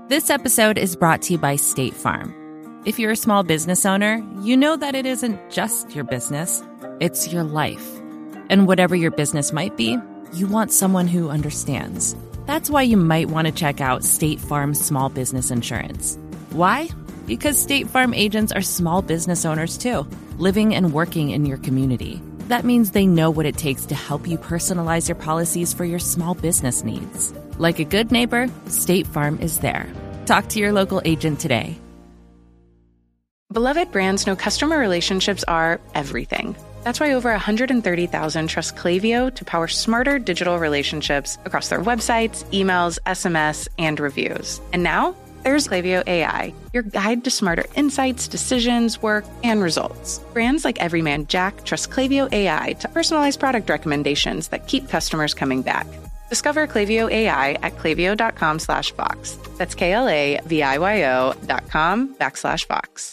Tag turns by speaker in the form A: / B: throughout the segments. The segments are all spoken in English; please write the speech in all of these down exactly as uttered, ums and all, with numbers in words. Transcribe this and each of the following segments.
A: This episode is brought to you by State Farm. If you're a small business owner, you know that it isn't just your business, it's your life. And whatever your business might be, you want someone who understands. That's why you might want to check out State Farm Small Business Insurance. Why? Because State Farm agents are small business owners too, living and working in your community. That means they know what it takes to help you personalize your policies for your small business needs. Like a good neighbor, State Farm is there. Talk to your local agent today.
B: Beloved brands know customer relationships are everything. That's why over one hundred thirty thousand trust Klaviyo to power smarter digital relationships across their websites, emails, S M S, and reviews. And now, there's Klaviyo A I, your guide to smarter insights, decisions, work, and results. Brands like Everyman Jack trust Klaviyo A I to personalize product recommendations that keep customers coming back. Discover Klaviyo A I at klaviyo.com slash Vox. That's K-L-A-V-I-Y-O dot com backslash Vox.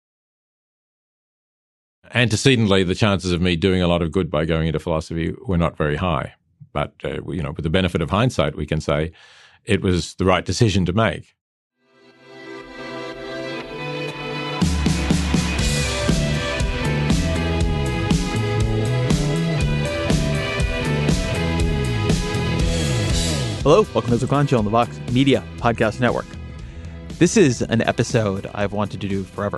C: Antecedently, the chances of me doing a lot of good by going into philosophy were not very high. But, uh, you know, with the benefit of hindsight, we can say it was the right decision to make.
D: Hello, welcome to the Klein Show on the Vox Media Podcast Network. This is an episode I've wanted to do forever.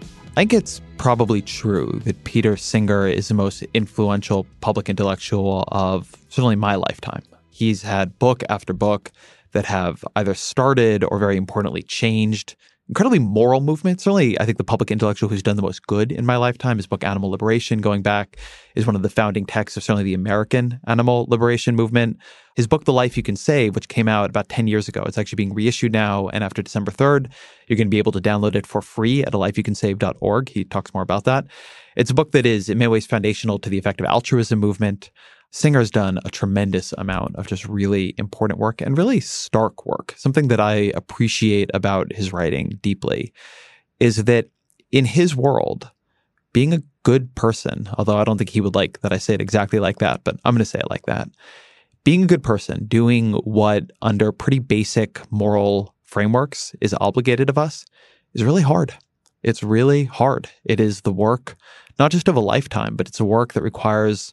D: I think it's probably true that Peter Singer is the most influential public intellectual of certainly my lifetime. He's had book after book that have either started or very importantly changed incredibly moral movements. Certainly, I think the public intellectual who's done the most good in my lifetime, his book Animal Liberation, going back, is one of the founding texts of certainly the American animal liberation movement. His book, The Life You Can Save, which came out about ten years ago, it's actually being reissued now. And after December third, you're going to be able to download it for free at a life you can save dot org. He talks more about that. It's a book that is in many ways foundational to the effective altruism movement. Singer's done a tremendous amount of just really important work and really stark work. Something that I appreciate about his writing deeply is that in his world, being a good person, although I don't think he would like that I say it exactly like that, but I'm going to say it like that. Being a good person, doing what under pretty basic moral frameworks is obligated of us is really hard. It's really hard. It is the work, not just of a lifetime, but it's a work that requires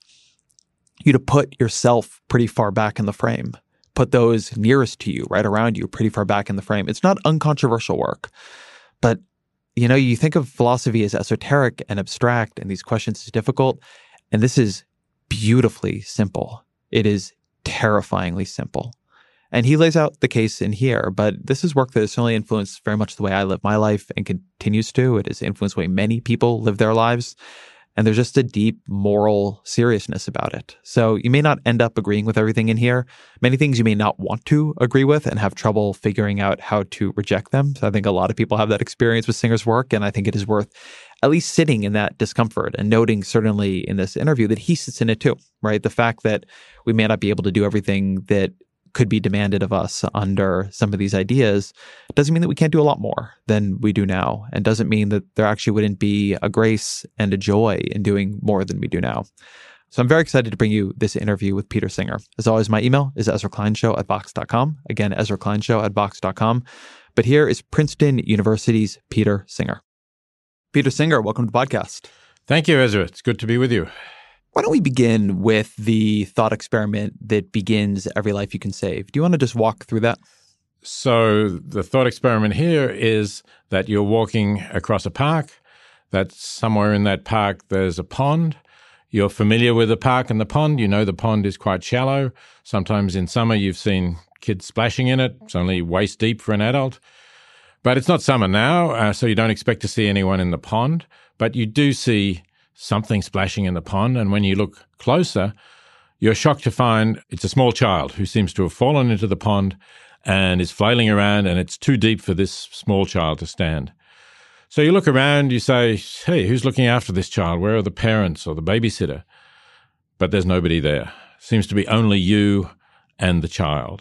D: you to put yourself pretty far back in the frame, put those nearest to you, right around you, pretty far back in the frame. It's not uncontroversial work, but you know, you think of philosophy as esoteric and abstract and these questions as difficult, and this is beautifully simple. It is terrifyingly simple. And he lays out the case in here, but this is work that has certainly influenced very much the way I live my life and continues to. It has influenced the way many people live their lives. And there's just a deep moral seriousness about it. So you may not end up agreeing with everything in here. Many things you may not want to agree with and have trouble figuring out how to reject them. So I think a lot of people have that experience with Singer's work. And I think it is worth at least sitting in that discomfort and noting certainly in this interview that he sits in it too, right? The fact that we may not be able to do everything that could be demanded of us under some of these ideas doesn't mean that we can't do a lot more than we do now, and doesn't mean that there actually wouldn't be a grace and a joy in doing more than we do now. So I'm very excited to bring you this interview with Peter Singer. As always, my email is ezra klein show at vox dot com. Again, ezra klein show at vox dot com. But here is Princeton University's Peter Singer. Peter Singer, welcome to the podcast.
C: Thank you, Ezra. It's good to be with you.
D: Why don't we begin with the thought experiment that begins every life you can save? Do you want to just walk through that?
C: So the thought experiment here is that you're walking across a park, that somewhere in that park there's a pond. You're familiar with the park and the pond. You know the pond is quite shallow. Sometimes in summer you've seen kids splashing in it. It's only waist deep for an adult. But it's not summer now, uh, so you don't expect to see anyone in the pond. But you do see something splashing in the pond, and when you look closer, you're shocked to find it's a small child who seems to have fallen into the pond and is flailing around, and it's too deep for this small child to stand. So you look around, you say, hey, who's looking after this child? Where are the parents or the babysitter? But there's nobody there. Seems to be only you and the child.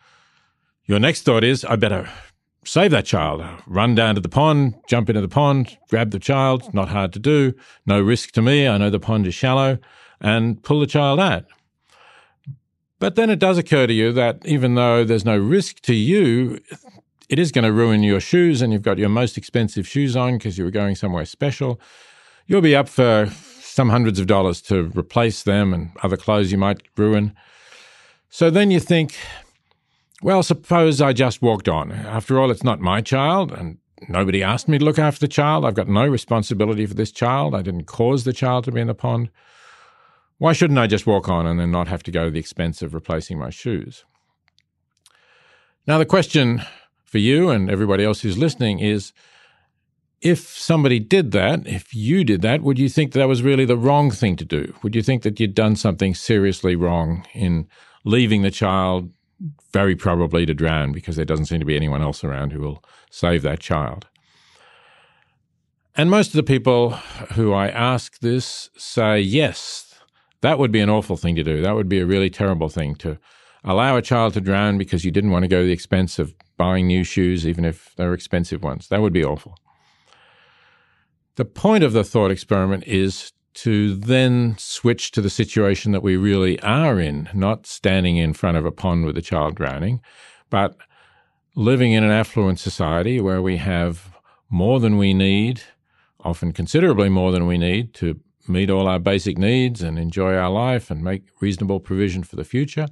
C: Your next thought is, I better save that child. Run down to the pond, jump into the pond, grab the child. Not hard to do. No risk to me. I know the pond is shallow. And pull the child out. But then it does occur to you that even though there's no risk to you, it is going to ruin your shoes and you've got your most expensive shoes on because you were going somewhere special, you'll be up for some hundreds of dollars to replace them and other clothes you might ruin. So then you think, well, suppose I just walked on. After all, it's not my child and nobody asked me to look after the child. I've got no responsibility for this child. I didn't cause the child to be in the pond. Why shouldn't I just walk on and then not have to go to the expense of replacing my shoes? Now, the question for you and everybody else who's listening is, if somebody did that, if you did that, would you think that was really the wrong thing to do? Would you think that you'd done something seriously wrong in leaving the child very probably to drown because there doesn't seem to be anyone else around who will save that child? And most of the people who I ask this say, yes, that would be an awful thing to do. That would be a really terrible thing to allow a child to drown because you didn't want to go to the expense of buying new shoes, even if they're expensive ones. That would be awful. The point of the thought experiment is to then switch to the situation that we really are in, not standing in front of a pond with a child drowning, but living in an affluent society where we have more than we need, often considerably more than we need, to meet all our basic needs and enjoy our life and make reasonable provision for the future.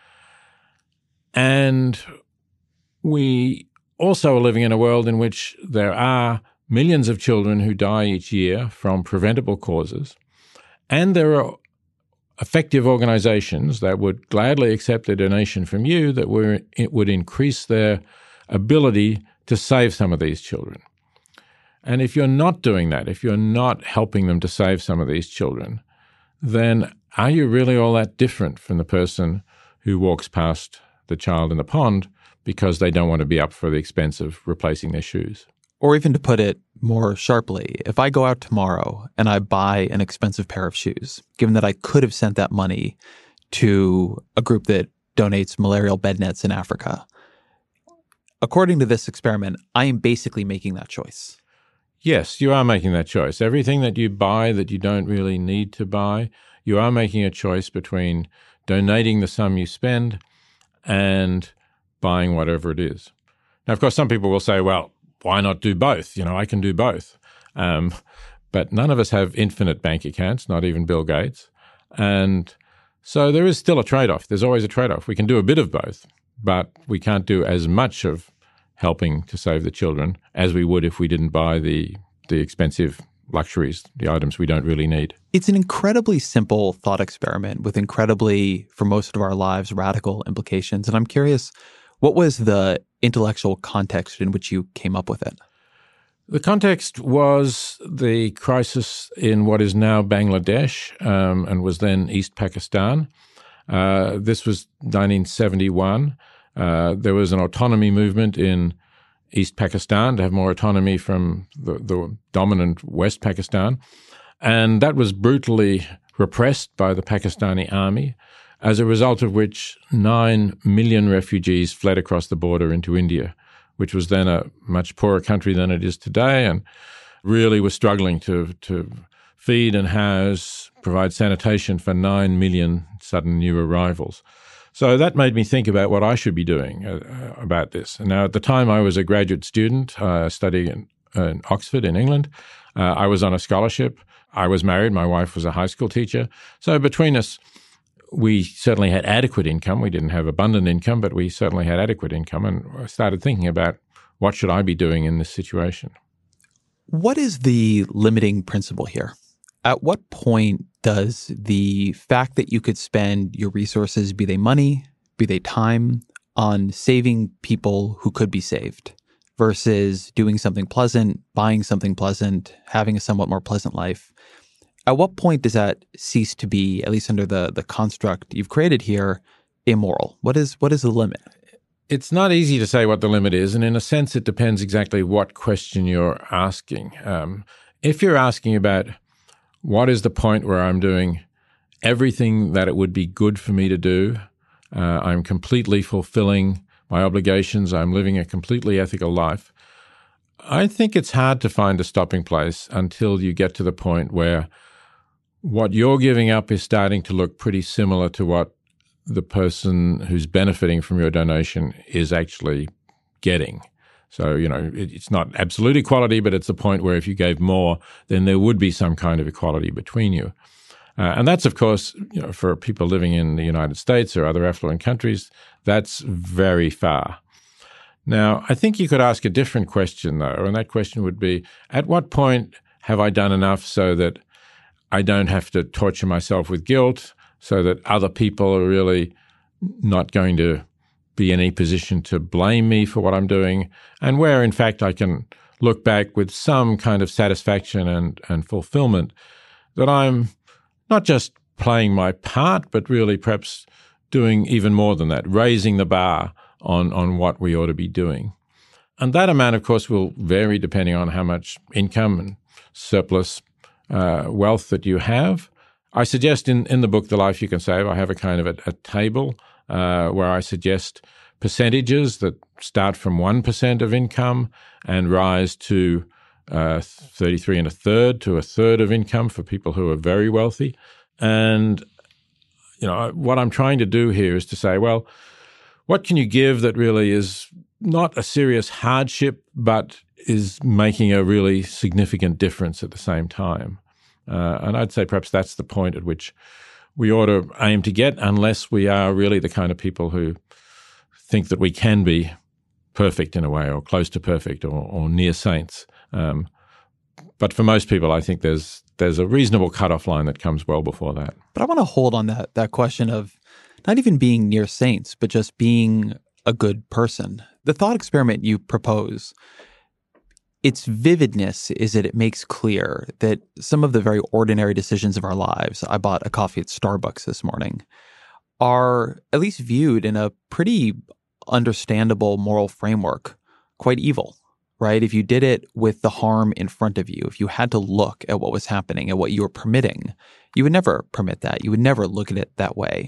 C: And we also are living in a world in which there are millions of children who die each year from preventable causes, and there are effective organizations that would gladly accept a donation from you that were, it would increase their ability to save some of these children. And if you're not doing that, if you're not helping them to save some of these children, then are you really all that different from the person who walks past the child in the pond because they don't want to be up for the expense of replacing their shoes?
D: Or even to put it more sharply, if I go out tomorrow and I buy an expensive pair of shoes, given that I could have sent that money to a group that donates malarial bed nets in Africa, according to this experiment, I am basically making that choice.
C: Yes, you are making that choice. Everything that you buy that you don't really need to buy, you are making a choice between donating the sum you spend and buying whatever it is. Now, of course, some people will say, well, why not do both? You know, I can do both. Um, but none of us have infinite bank accounts, not even Bill Gates. And so there is still a trade-off. There's always a trade-off. We can do a bit of both, but we can't do as much of helping to save the children as we would if we didn't buy the the expensive luxuries, the items we don't really need.
D: It's an incredibly simple thought experiment with incredibly, for most of our lives, radical implications. And I'm curious, what was the intellectual context in which you came up with it?
C: The context was the crisis in what is now Bangladesh um, and was then East Pakistan. Uh, this was nineteen seventy-one. Uh, there was an autonomy movement in East Pakistan to have more autonomy from the, the dominant West Pakistan. And that was brutally repressed by the Pakistani army, as a result of which nine million refugees fled across the border into India, which was then a much poorer country than it is today and really was struggling to, to feed and house, provide sanitation for nine million sudden new arrivals. So that made me think about what I should be doing uh, about this. And now, at the time, I was a graduate student uh, studying in, uh, in Oxford in England. Uh, I was on a scholarship. I was married. My wife was a high school teacher. So between us, we certainly had adequate income. We didn't have abundant income, but we certainly had adequate income. And I started thinking about what should I be doing in this situation.
D: What is the limiting principle here? At what point does the fact that you could spend your resources, be they money, be they time, on saving people who could be saved versus doing something pleasant, buying something pleasant, having a somewhat more pleasant life, at what point does that cease to be, at least under the, the construct you've created here, immoral? What is what is the limit?
C: It's not easy to say what the limit is, and in a sense it depends exactly what question you're asking. Um, if you're asking about what is the point where I'm doing everything that it would be good for me to do, uh, I'm completely fulfilling my obligations, I'm living a completely ethical life, I think it's hard to find a stopping place until you get to the point where what you're giving up is starting to look pretty similar to what the person who's benefiting from your donation is actually getting. So, you know, it, it's not absolute equality, but it's the point where if you gave more, then there would be some kind of equality between you. Uh, and that's, of course, you know, for people living in the United States or other affluent countries, that's very far. Now, I think you could ask a different question, though, and that question would be, at what point have I done enough so that I don't have to torture myself with guilt, so that other people are really not going to be in any position to blame me for what I'm doing, and where, in fact, I can look back with some kind of satisfaction and, and fulfillment that I'm not just playing my part, but really perhaps doing even more than that, raising the bar on, on what we ought to be doing. And that amount, of course, will vary depending on how much income and surplus uh, wealth that you have. I suggest in, in the book, The Life You Can Save, I have a kind of a, a table uh, where I suggest percentages that start from one percent of income and rise to uh, thirty-three and a third to a third of income for people who are very wealthy. And, you know, what I'm trying to do here is to say, well, what can you give that really is not a serious hardship, but is making a really significant difference at the same time? Uh, and I'd say perhaps that's the point at which we ought to aim to get, unless we are really the kind of people who think that we can be perfect in a way, or close to perfect, or, or near saints. Um, but for most people, I think there's there's a reasonable cutoff line that comes well before that.
D: But I want to hold on that that question of not even being near saints, but just being a good person. The thought experiment you propose, its vividness is that it makes clear that some of the very ordinary decisions of our lives, I bought a coffee at Starbucks this morning, are at least viewed in a pretty understandable moral framework, quite evil, right? If you did it with the harm in front of you, if you had to look at what was happening and what you were permitting, you would never permit that. You would never look at it that way.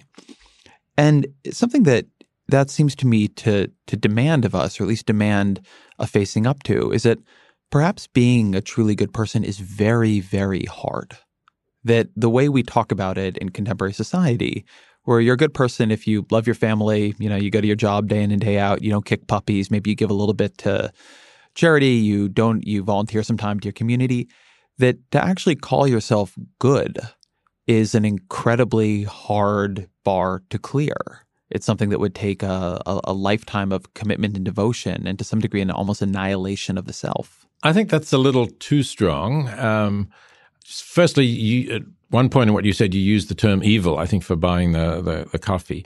D: And it's something that that seems to me to to demand of us, or at least demand a facing up to, is that perhaps being a truly good person is very, very hard. That the way we talk about it in contemporary society, where you're a good person if you love your family, you know, you go to your job day in and day out, you don't kick puppies, maybe you give a little bit to charity, you don't, you volunteer some time to your community, that to actually call yourself good is an incredibly hard bar to clear. It's something that would take a, a, a lifetime of commitment and devotion, and to some degree an almost annihilation of the self.
C: I think that's a little too strong. Um, firstly, you, at one point in what you said, you used the term evil, I think, for buying the, the, the coffee.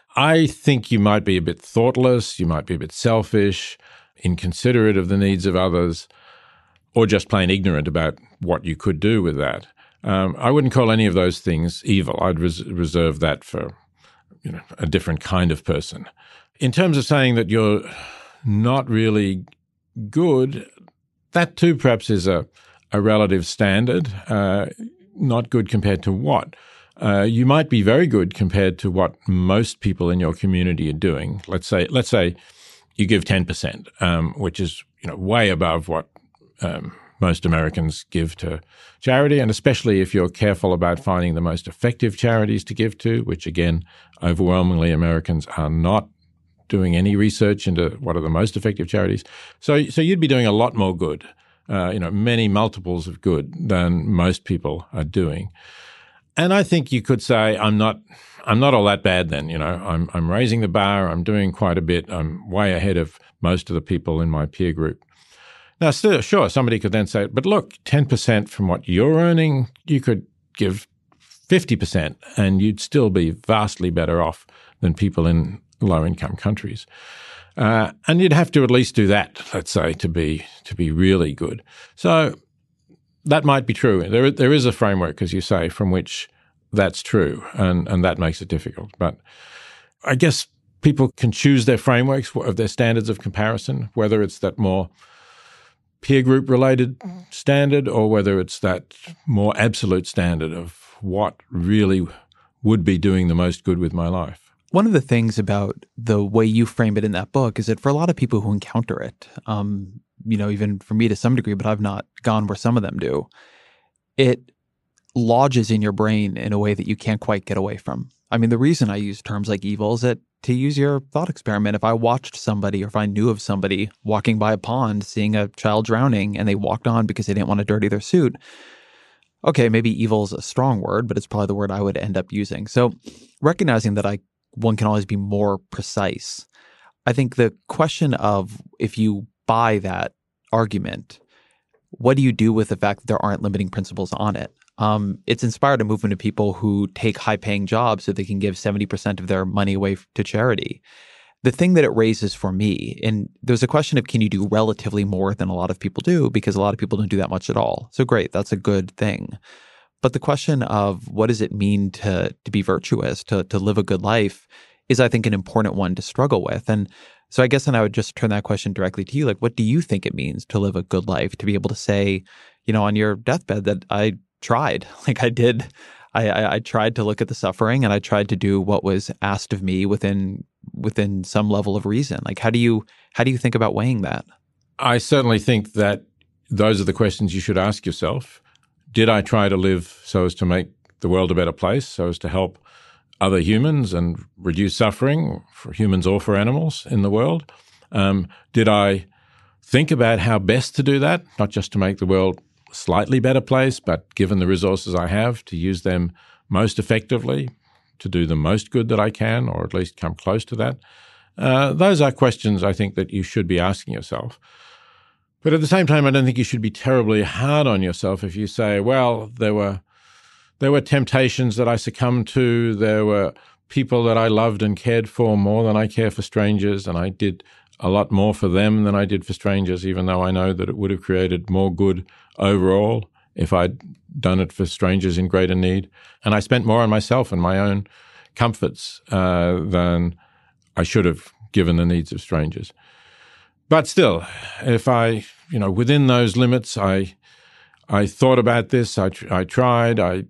C: I think you might be a bit thoughtless, you might be a bit selfish, inconsiderate of the needs of others, or just plain ignorant about what you could do with that. Um, I wouldn't call any of those things evil. I'd res- reserve that for, you know, a different kind of person. In terms of saying that you're not really good, that too perhaps is a, a relative standard. Uh, not good compared to what? Uh, you might be very good compared to what most people in your community are doing. Let's say, let's say you give ten percent, um, which is, you know, way above what um, most Americans give to charity, and especially if you're careful about finding the most effective charities to give to, which again, overwhelmingly Americans are not doing any research into what are the most effective charities. So, so you'd be doing a lot more good, uh, you know, many multiples of good than most people are doing. And I think you could say, I'm not, I'm not all that bad then, you know, I'm, I'm raising the bar, I'm doing quite a bit, I'm way ahead of most of the people in my peer group. Now, still, sure, somebody could then say, but look, ten percent from what you're earning, you could give fifty percent and you'd still be vastly better off than people in low-income countries. Uh, and you'd have to at least do that, let's say, to be to be really good. So that might be true. There, there is a framework, as you say, from which that's true, and, and that makes it difficult. But I guess people can choose their frameworks of their standards of comparison, whether it's that more peer group related standard or whether it's that more absolute standard of what really would be doing the most good with my life.
D: One of the things about the way you frame it in that book is that for a lot of people who encounter it, um, you know, even for me to some degree, but I've not gone where some of them do, it lodges in your brain in a way that you can't quite get away from. I mean, the reason I use terms like evil is that to use your thought experiment, if I watched somebody or if I knew of somebody walking by a pond, seeing a child drowning, and they walked on because they didn't want to dirty their suit, okay, maybe evil is a strong word, but it's probably the word I would end up using. So recognizing that I one can always be more precise, I think the question of if you buy that argument, what do you do with the fact that there aren't limiting principles on it? Um, it's inspired a movement of people who take high-paying jobs so they can give seventy percent of their money away to charity. The thing that it raises for me, and there's a question of can you do relatively more than a lot of people do, because a lot of people don't do that much at all. So great, that's a good thing. But the question of what does it mean to to be virtuous, to to live a good life, is I think an important one to struggle with. And so I guess then I would just turn that question directly to you. Like, what do you think it means to live a good life? To be able to say, you know, on your deathbed that I tried, like I did, I, I, I tried to look at the suffering and I tried to do what was asked of me within within some level of reason. Like, how do you how do you think about weighing that?
C: I certainly think that those are the questions you should ask yourself. Did I try to live so as to make the world a better place, so as to help other humans and reduce suffering for humans or for animals in the world? Um, did I think about how best to do that, not just to make the world a slightly better place, but given the resources I have, to use them most effectively, to do the most good that I can, or at least come close to that? Uh, those are questions I think that you should be asking yourself. But at the same time, I don't think you should be terribly hard on yourself if you say, well, there were There were temptations that I succumbed to. There were people that I loved and cared for more than I care for strangers, and I did a lot more for them than I did for strangers, even though I know that it would have created more good overall if I'd done it for strangers in greater need. And I spent more on myself and my own comforts uh, than I should have given the needs of strangers. But still, if I, you know, within those limits, I I thought about this, I, tr- I tried, I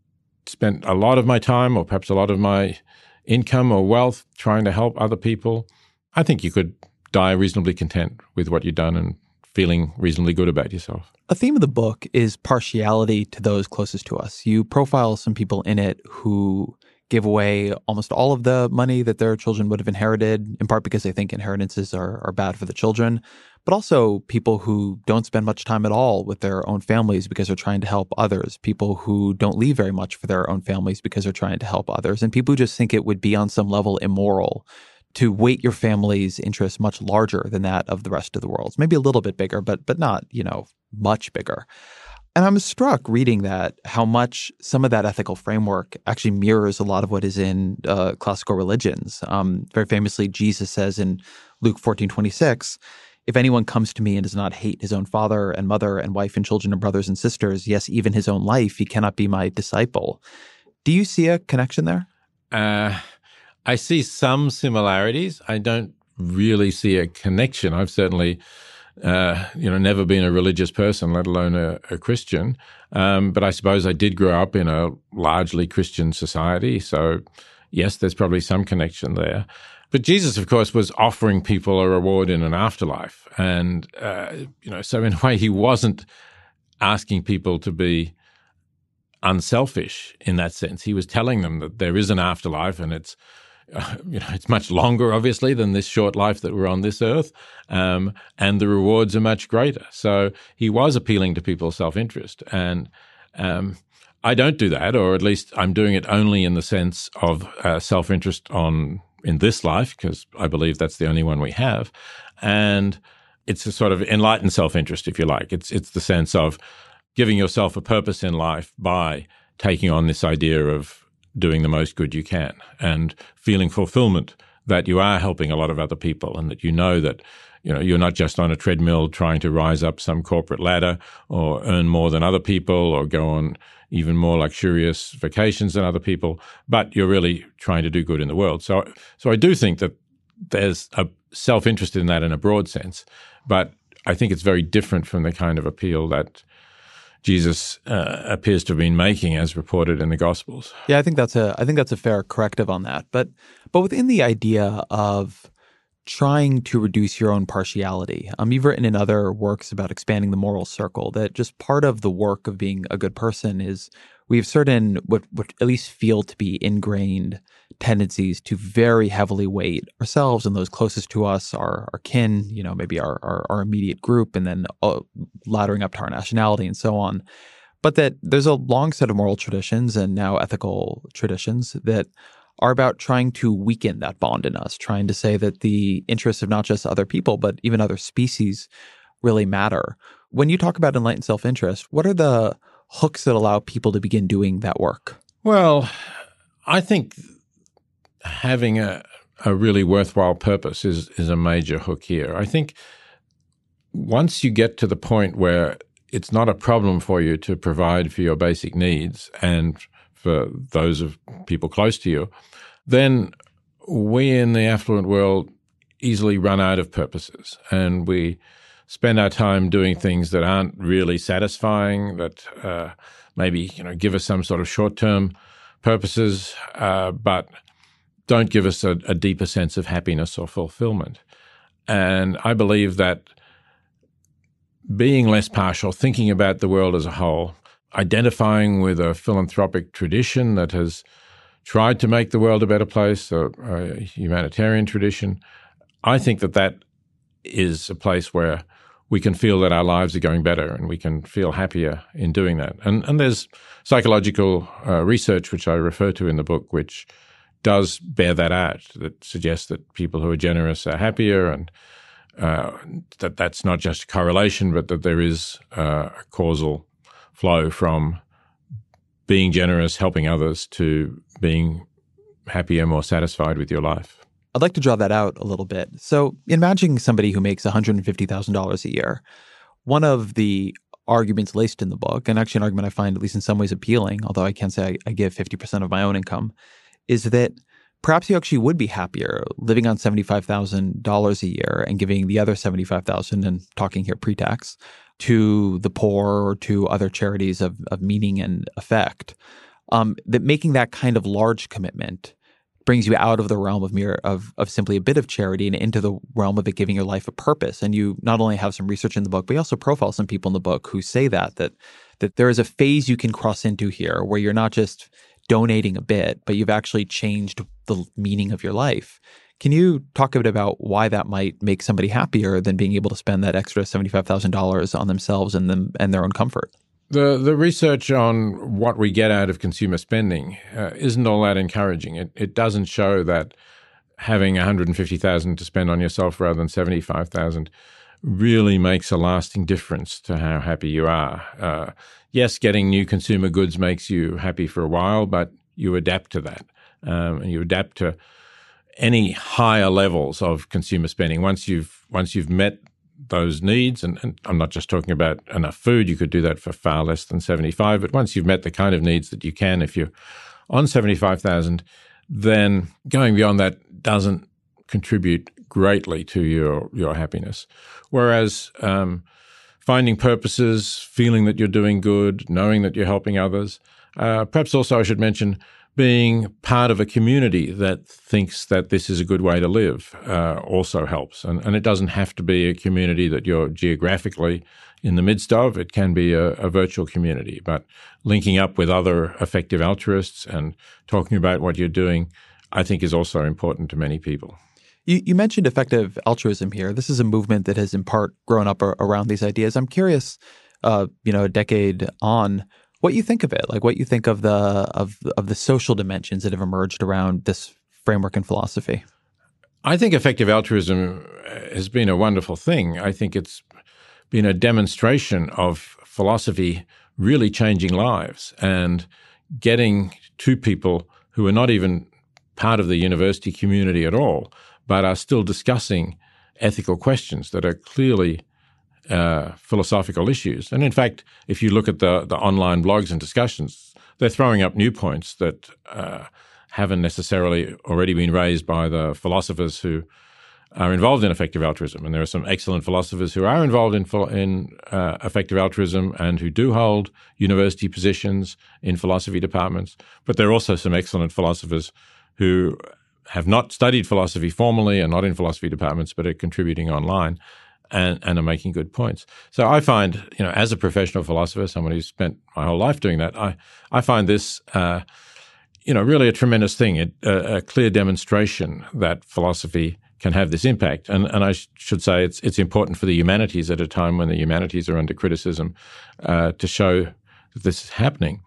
C: spent a lot of my time or perhaps a lot of my income or wealth trying to help other people, I think you could die reasonably content with what you've done and feeling reasonably good about yourself.
D: A theme of the book is partiality to those closest to us. You profile some people in it who give away almost all of the money that their children would have inherited, in part because they think inheritances are, are bad for the children, but also people who don't spend much time at all with their own families because they're trying to help others, people who don't leave very much for their own families because they're trying to help others, and people who just think it would be on some level immoral to weight your family's interests much larger than that of the rest of the world. Maybe a little bit bigger, but but not, you know, much bigger. And I'm struck reading that how much some of that ethical framework actually mirrors a lot of what is in uh, classical religions. Um, very famously, Jesus says in Luke fourteen twenty-six, if anyone comes to me and does not hate his own father and mother and wife and children and brothers and sisters, yes, even his own life, he cannot be my disciple. Do you see a connection there?
C: Uh, I see some similarities. I don't really see a connection. I've certainly Uh, you know, never been a religious person, let alone a, a Christian. Um, but I suppose I did grow up in a largely Christian society. So, yes, there's probably some connection there. But Jesus, of course, was offering people a reward in an afterlife. And, uh, you know, so in a way, he wasn't asking people to be unselfish in that sense. He was telling them that there is an afterlife and it's Uh, you know, it's much longer, obviously, than this short life that we're on this earth, um, and the rewards are much greater. So he was appealing to people's self-interest, and um, I don't do that, or at least I'm doing it only in the sense of uh, self-interest on in this life, because I believe that's the only one we have, and it's a sort of enlightened self-interest, if you like. It's it's the sense of giving yourself a purpose in life by taking on this idea of doing the most good you can and feeling fulfillment that you are helping a lot of other people and that you know that, you know, you're not just on a treadmill trying to rise up some corporate ladder or earn more than other people or go on even more luxurious vacations than other people, but you're really trying to do good in the world. So, so I do think that there's a self-interest in that in a broad sense, but I think it's very different from the kind of appeal that Jesus uh, appears to have been making, as reported in the Gospels.
D: Yeah, I think that's a I think that's a fair corrective on that. But but within the idea of trying to reduce your own partiality, um, you've written in other works about expanding the moral circle that just part of the work of being a good person is we have certain what what at least feel to be ingrained tendencies to very heavily weight ourselves and those closest to us, our, our kin, you know, maybe our, our, our immediate group, and then uh, laddering up to our nationality and so on. But that there's a long set of moral traditions and now ethical traditions that are about trying to weaken that bond in us, trying to say that the interests of not just other people, but even other species really matter. When you talk about enlightened self-interest, what are the hooks that allow people to begin doing that work?
C: Well, I think having a, a really worthwhile purpose is, is a major hook here. I think once you get to the point where it's not a problem for you to provide for your basic needs and for those of people close to you, then we in the affluent world easily run out of purposes, and we spend our time doing things that aren't really satisfying, that uh, maybe you know give us some sort of short-term purposes, uh, but don't give us a, a deeper sense of happiness or fulfillment. And I believe that being less partial, thinking about the world as a whole, identifying with a philanthropic tradition that has tried to make the world a better place, a, a humanitarian tradition, I think that that is a place where we can feel that our lives are going better and we can feel happier in doing that. And, and there's psychological uh, research, which I refer to in the book, which does bear that out, that suggests that people who are generous are happier, and uh, that that's not just a correlation, but that there is uh, a causal flow from being generous, helping others, to being happier, more satisfied with your life.
D: I'd like to draw that out a little bit. So imagine somebody who makes one hundred fifty thousand dollars a year. One of the arguments laced in the book, and actually an argument I find at least in some ways appealing, although I can't say I, I give fifty percent of my own income, is that perhaps you actually would be happier living on seventy-five thousand dollars a year and giving the other seventy-five thousand dollars, and talking here pre-tax, to the poor or to other charities of, of meaning and effect. Um, that making that kind of large commitment brings you out of the realm of mere of of simply a bit of charity and into the realm of it giving your life a purpose. And you not only have some research in the book, but you also profile some people in the book who say that that that there is a phase you can cross into here where you're not just donating a bit, but you've actually changed the meaning of your life. Can you talk a bit about why that might make somebody happier than being able to spend that extra seventy-five thousand dollars on themselves and them and their own comfort?
C: The the research on what we get out of consumer spending uh, isn't all that encouraging. It it doesn't show that having one hundred fifty thousand dollars to spend on yourself rather than seventy-five thousand dollars really makes a lasting difference to how happy you are. Uh, yes, getting new consumer goods makes you happy for a while, but you adapt to that. Um, and you adapt to any higher levels of consumer spending. Once you've once you've met those needs, and, and I'm not just talking about enough food, you could do that for far less than seventy-five, but once you've met the kind of needs that you can if you're on seventy-five thousand, then going beyond that doesn't contribute greatly to your, your happiness. Whereas um, finding purposes, feeling that you're doing good, knowing that you're helping others, uh, perhaps also I should mention being part of a community that thinks that this is a good way to live uh, also helps. And, and it doesn't have to be a community that you're geographically in the midst of. It can be a, a virtual community. But linking up with other effective altruists and talking about what you're doing, I think, is also important to many people.
D: You, you mentioned effective altruism here. This is a movement that has in part grown up ar- around these ideas. I'm curious, uh, you know, a decade on, what you think of it, like what you think of the of of the social dimensions that have emerged around this framework and philosophy.
C: I think effective altruism has been a wonderful thing. I think it's been a demonstration of philosophy really changing lives and getting to people who are not even part of the university community at all, but are still discussing ethical questions that are clearly Uh, philosophical issues. And in fact, if you look at the, the online blogs and discussions, they're throwing up new points that uh, haven't necessarily already been raised by the philosophers who are involved in effective altruism. And there are some excellent philosophers who are involved in, in uh, effective altruism and who do hold university positions in philosophy departments. But there are also some excellent philosophers who have not studied philosophy formally and not in philosophy departments, but are contributing online. And, and are making good points. So I find, you know, as a professional philosopher, someone who's spent my whole life doing that, I, I find this uh, you know, really a tremendous thing, it, a, a clear demonstration that philosophy can have this impact. And, and I sh- should say it's it's important for the humanities at a time when the humanities are under criticism uh, to show that this is happening.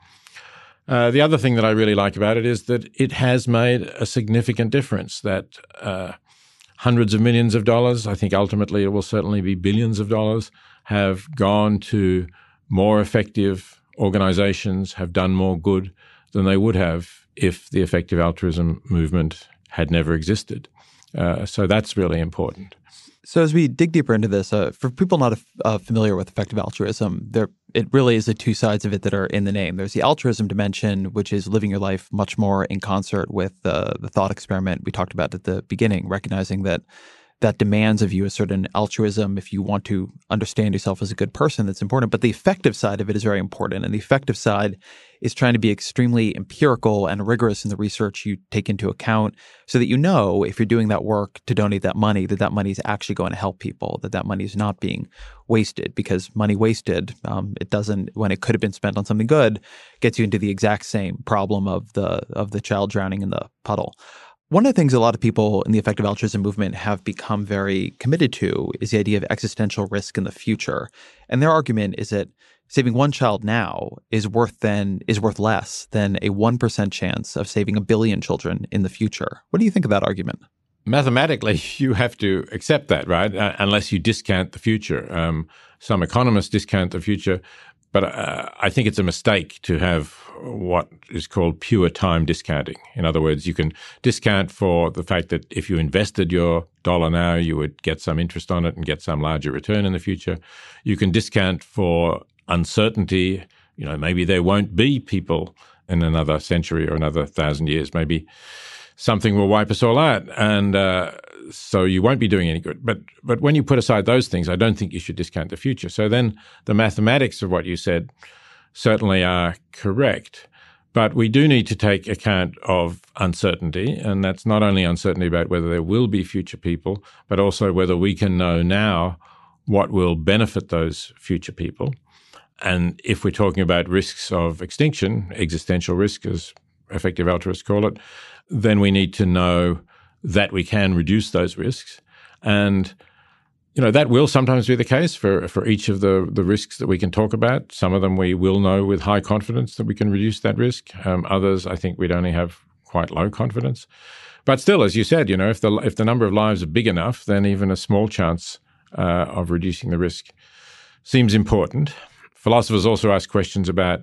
C: Uh, the other thing that I really like about it is that it has made a significant difference, that uh, hundreds of millions of dollars, I think ultimately it will certainly be billions of dollars, have gone to more effective organizations, have done more good than they would have if the effective altruism movement had never existed. Uh, so that's really important.
D: So as we dig deeper into this, uh, for people not uh, familiar with effective altruism, there it really is the two sides of it that are in the name. There's the altruism dimension, which is living your life much more in concert with uh, the thought experiment we talked about at the beginning, recognizing that that demands of you a certain altruism if you want to understand yourself as a good person. That's important. But the effective side of it is very important. And the effective side is trying to be extremely empirical and rigorous in the research you take into account so that you know if you're doing that work to donate that money, that that money is actually going to help people, that that money is not being wasted, because money wasted, um, it doesn't, when it could have been spent on something good, gets you into the exact same problem of the of the child drowning in the puddle. One of the things a lot of people in the effective altruism movement have become very committed to is the idea of existential risk in the future. And their argument is that saving one child now is worth then is worth less than a one percent chance of saving a billion children in the future. What do you think of that argument?
C: Mathematically, you have to accept that, right? Uh, unless you discount the future. Um, some economists discount the future, but uh, I think it's a mistake to have what is called pure time discounting. In other words, you can discount for the fact that if you invested your dollar now, you would get some interest on it and get some larger return in the future. You can discount for uncertainty. You know, maybe there won't be people in another century or another thousand years. Maybe something will wipe us all out, and uh, so you won't be doing any good. But but when you put aside those things, I don't think you should discount the future. So then the mathematics of what you said certainly are correct. But we do need to take account of uncertainty, and that's not only uncertainty about whether there will be future people, but also whether we can know now what will benefit those future people. And if we're talking about risks of extinction, existential risk, as effective altruists call it, then we need to know that we can reduce those risks. And, you know, that will sometimes be the case for, for each of the, the risks that we can talk about. Some of them we will know with high confidence that we can reduce that risk. Um, others, I think we'd only have quite low confidence. But still, as you said, you know, if the, if the number of lives are big enough, then even a small chance uh, of reducing the risk seems important. Philosophers also ask questions about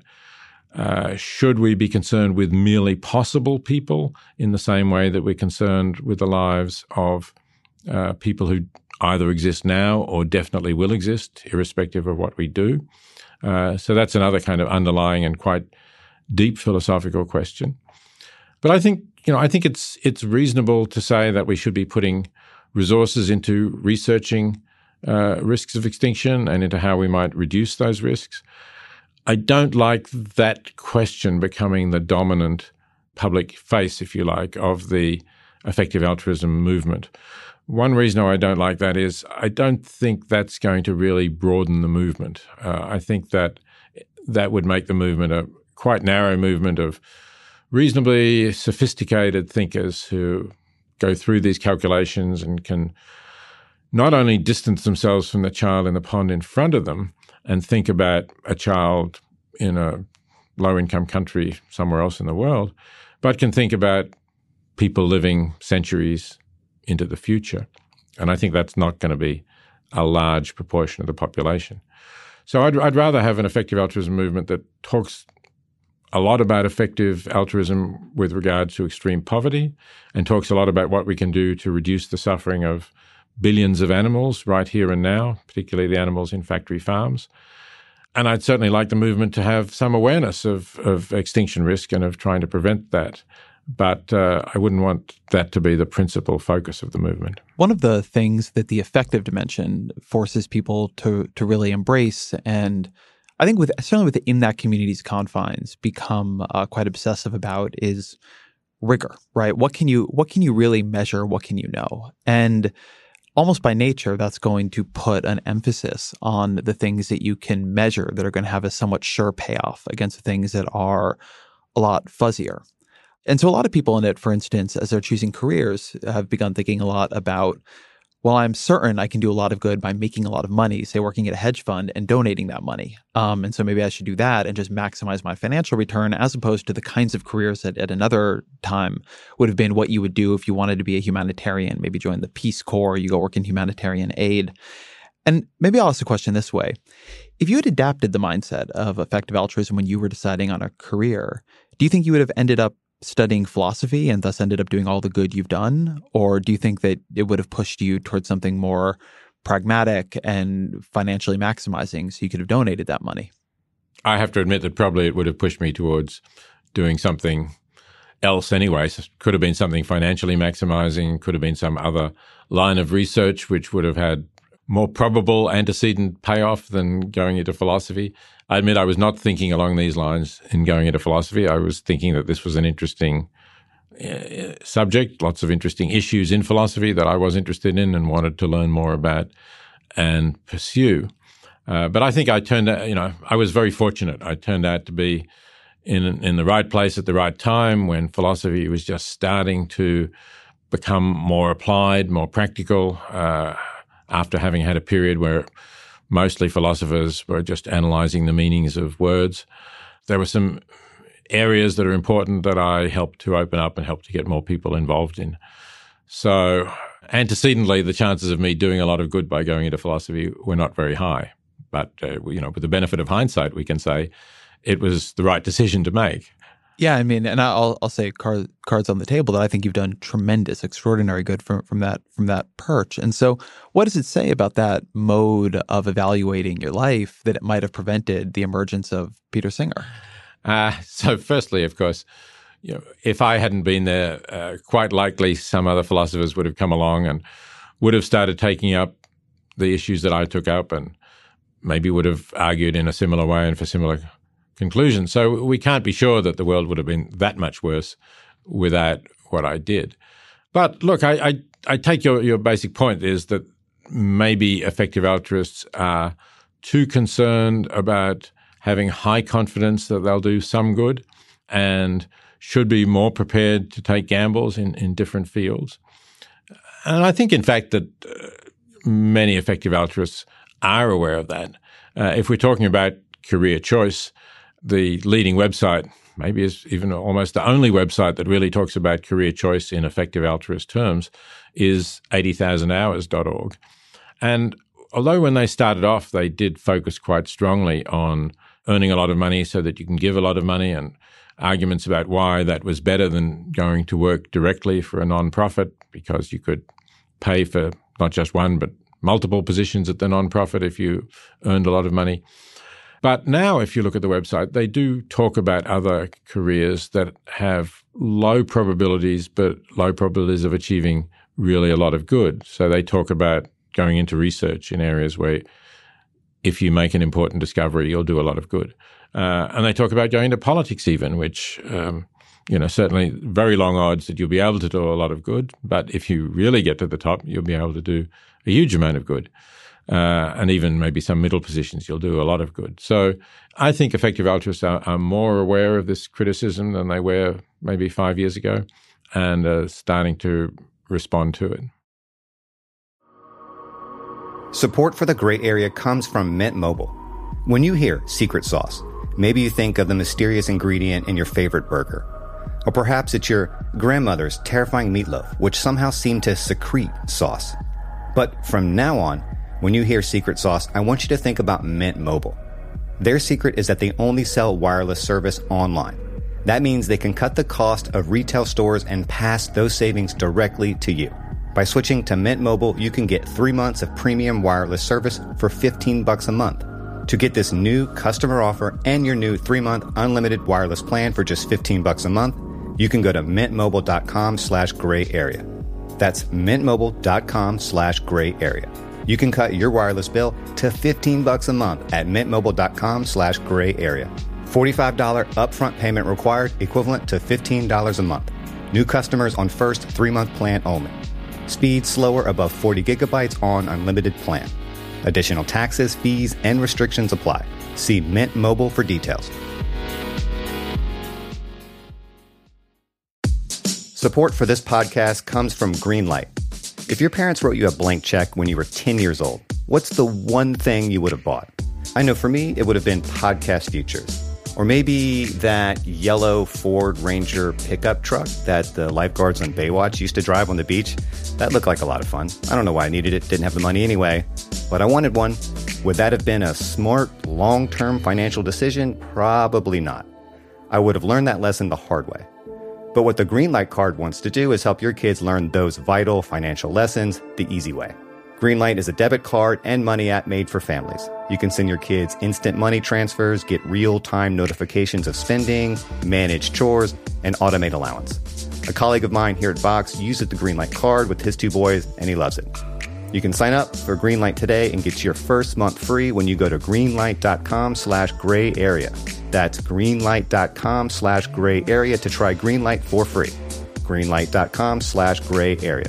C: Uh, should we be concerned with merely possible people in the same way that we're concerned with the lives of uh, people who either exist now or definitely will exist, irrespective of what we do? Uh, so that's another kind of underlying and quite deep philosophical question. But I think, you know, I think it's it's reasonable to say that we should be putting resources into researching uh, risks of extinction and into how we might reduce those risks. I don't like that question becoming the dominant public face, if you like, of the effective altruism movement. One reason why I don't like that is I don't think that's going to really broaden the movement. Uh, I think that that would make the movement a quite narrow movement of reasonably sophisticated thinkers who go through these calculations and can not only distance themselves from the child in the pond in front of them and think about a child in a low-income country somewhere else in the world, but can think about people living centuries into the future. And I think that's not going to be a large proportion of the population. So I'd, I'd rather have an effective altruism movement that talks a lot about effective altruism with regard to extreme poverty and talks a lot about what we can do to reduce the suffering of billions of animals right here and now, particularly the animals in factory farms. And I'd certainly like the movement to have some awareness of, of extinction risk and of trying to prevent that. But uh, I wouldn't want that to be the principal focus of the movement.
D: One of the things that the effective dimension forces people to to really embrace, and I think with certainly within that community's confines, become uh, quite obsessive about, is rigor. Right? What can you what can you really measure? What can you know? And almost by nature, that's going to put an emphasis on the things that you can measure that are going to have a somewhat sure payoff against the things that are a lot fuzzier. And so a lot of people in it, for instance, as they're choosing careers, have begun thinking a lot about, well, I'm certain I can do a lot of good by making a lot of money, say working at a hedge fund and donating that money. Um, and so maybe I should do that and just maximize my financial return, as opposed to the kinds of careers that at another time would have been what you would do if you wanted to be a humanitarian, maybe join the Peace Corps, you go work in humanitarian aid. And maybe I'll ask the question this way. If you had adapted the mindset of effective altruism when you were deciding on a career, do you think you would have ended up studying philosophy and thus ended up doing all the good you've done? Or do you think that it would have pushed you towards something more pragmatic and financially maximizing so you could have donated that money?
C: I have to admit that probably it would have pushed me towards doing something else anyway. So it could have been something financially maximizing, could have been some other line of research which would have had more probable antecedent payoff than going into philosophy. I admit I was not thinking along these lines in going into philosophy. I was thinking that this was an interesting uh, subject, lots of interesting issues in philosophy that I was interested in and wanted to learn more about and pursue. Uh, but I think I turned out, you know, I was very fortunate. I turned out to be in in the right place at the right time when philosophy was just starting to become more applied, more practical, uh, after having had a period where mostly philosophers were just analyzing the meanings of words. There were some areas that are important that I helped to open up and helped to get more people involved in. So antecedently, the chances of me doing a lot of good by going into philosophy were not very high. But, uh, you know, with the benefit of hindsight, we can say it was the right decision to make.
D: Yeah, I mean, and I'll I'll say card, cards on the table that I think you've done tremendous, extraordinary good from from that from that perch. And so, what does it say about that mode of evaluating your life that it might have prevented the emergence of Peter Singer?
C: Uh, so, firstly, of course, you know, if I hadn't been there, uh, quite likely some other philosophers would have come along and would have started taking up the issues that I took up, and maybe would have argued in a similar way and for similar conclusion. So we can't be sure that the world would have been that much worse without what I did. But look, I, I, I take your, your basic point is that maybe effective altruists are too concerned about having high confidence that they'll do some good and should be more prepared to take gambles in, in different fields. And I think, in fact, that uh, many effective altruists are aware of that. Uh, if we're talking about career choice, the leading website, maybe is even almost the only website that really talks about career choice in effective altruist terms, is eighty thousand hours dot org. And although when they started off, they did focus quite strongly on earning a lot of money so that you can give a lot of money, and arguments about why that was better than going to work directly for a nonprofit, because you could pay for not just one but multiple positions at the nonprofit if you earned a lot of money. But now, if you look at the website, they do talk about other careers that have low probabilities, but low probabilities of achieving really a lot of good. So they talk about going into research in areas where if you make an important discovery, you'll do a lot of good. Uh, and they talk about going into politics even, which, um, you know, certainly very long odds that you'll be able to do a lot of good. But if you really get to the top, you'll be able to do a huge amount of good. Uh, and even maybe some middle positions, you'll do a lot of good. So I think effective altruists are, are more aware of this criticism than they were maybe five years ago, and are starting to respond to it.
E: Support for the Gray Area comes from Mint Mobile. When you hear secret sauce, maybe you think of the mysterious ingredient in your favorite burger. Or perhaps it's your grandmother's terrifying meatloaf, which somehow seemed to secrete sauce. But from now on, when you hear secret sauce, I want you to think about Mint Mobile. Their secret is that they only sell wireless service online. That means they can cut the cost of retail stores and pass those savings directly to you. By switching to Mint Mobile, you can get three months of premium wireless service for fifteen bucks a month. To get this new customer offer and your new three-month unlimited wireless plan for just fifteen bucks a month, you can go to mintmobile.com slash gray area. That's mintmobile.com slash gray area. You can cut your wireless bill to fifteen bucks a month at mintmobile.com slash gray area. forty-five dollars upfront payment required, equivalent to fifteen dollars a month. New customers on first three-month plan only. Speed slower above forty gigabytes on unlimited plan. Additional taxes, fees, and restrictions apply. See Mint Mobile for details. Support for this podcast comes from Greenlight. If your parents wrote you a blank check when you were ten years old, what's the one thing you would have bought? I know for me, it would have been podcast features. Or maybe that yellow Ford Ranger pickup truck that the lifeguards on Baywatch used to drive on the beach. That looked like a lot of fun. I don't know why I needed it, didn't have the money anyway, but I wanted one. Would that have been a smart, long-term financial decision? Probably not. I would have learned that lesson the hard way. But what the Greenlight card wants to do is help your kids learn those vital financial lessons the easy way. Greenlight is a debit card and money app made for families. You can send your kids instant money transfers, get real-time notifications of spending, manage chores, and automate allowance. A colleague of mine here at Vox uses the Greenlight card with his two boys, and he loves it. You can sign up for Greenlight today and get your first month free when you go to greenlight.com slash gray area. That's greenlight.com slash gray area to try Greenlight for free. Greenlight.com slash gray area.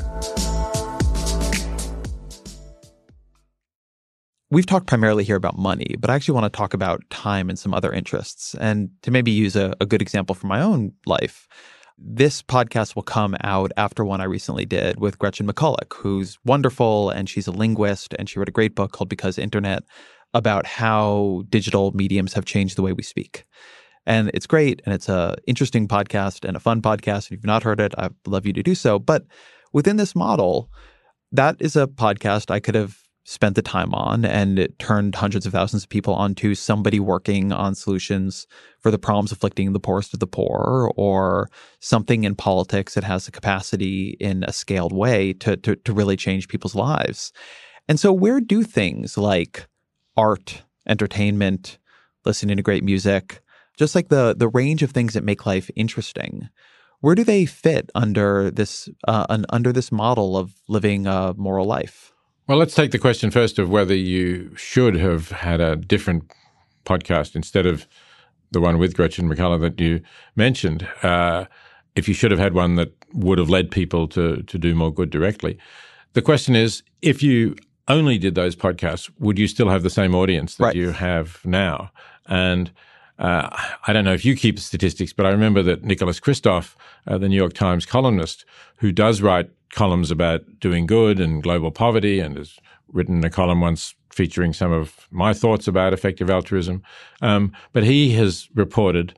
D: We've talked primarily here about money, but I actually want to talk about time and some other interests. And to maybe use a, a good example from my own life, this podcast will come out after one I recently did with Gretchen McCulloch, who's wonderful, and she's a linguist, and she wrote a great book called Because Internet about how digital mediums have changed the way we speak. And it's great, and it's an interesting podcast and a fun podcast. If you've not heard it, I'd love you to do so. But within this model, that is a podcast I could have spent the time on, and it turned hundreds of thousands of people onto somebody working on solutions for the problems afflicting the poorest of the poor, or something in politics that has the capacity in a scaled way to, to, to really change people's lives. And so where do things like art, entertainment, listening to great music, just like the the range of things that make life interesting, where do they fit under this uh, an, under this model of living a moral life?
C: Well, let's take the question first of whether you should have had a different podcast instead of the one with Gretchen McCulloch that you mentioned. Uh, if you should have had one that would have led people to to do more good directly. The question is, if you only did those podcasts, would you still have the same audience that
D: right.
C: you have now? And uh, I don't know if you keep statistics, but I remember that Nicholas Kristof, uh, the New York Times columnist, who does write columns about doing good and global poverty and has written a column once featuring some of my thoughts about effective altruism. Um, but he has reported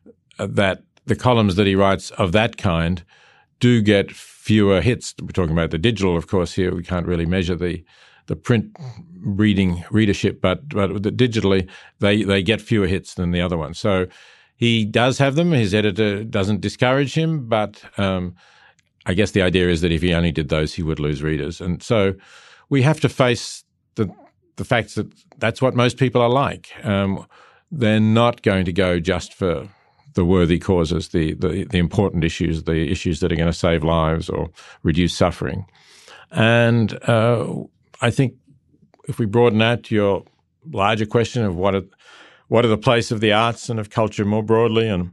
C: that the columns that he writes of that kind do get fewer hits. We're talking about the digital, of course, here. We can't really measure the the print reading readership, but but digitally they, they get fewer hits than the other ones. So he does have them. His editor doesn't discourage him, but um, I guess the idea is that if he only did those, he would lose readers. And so we have to face the the facts that that's what most people are like. Um, they're not going to go just for the worthy causes, the, the, the important issues, the issues that are going to save lives or reduce suffering. And uh, I think if we broaden out your larger question of what are, what are the place of the arts and of culture more broadly and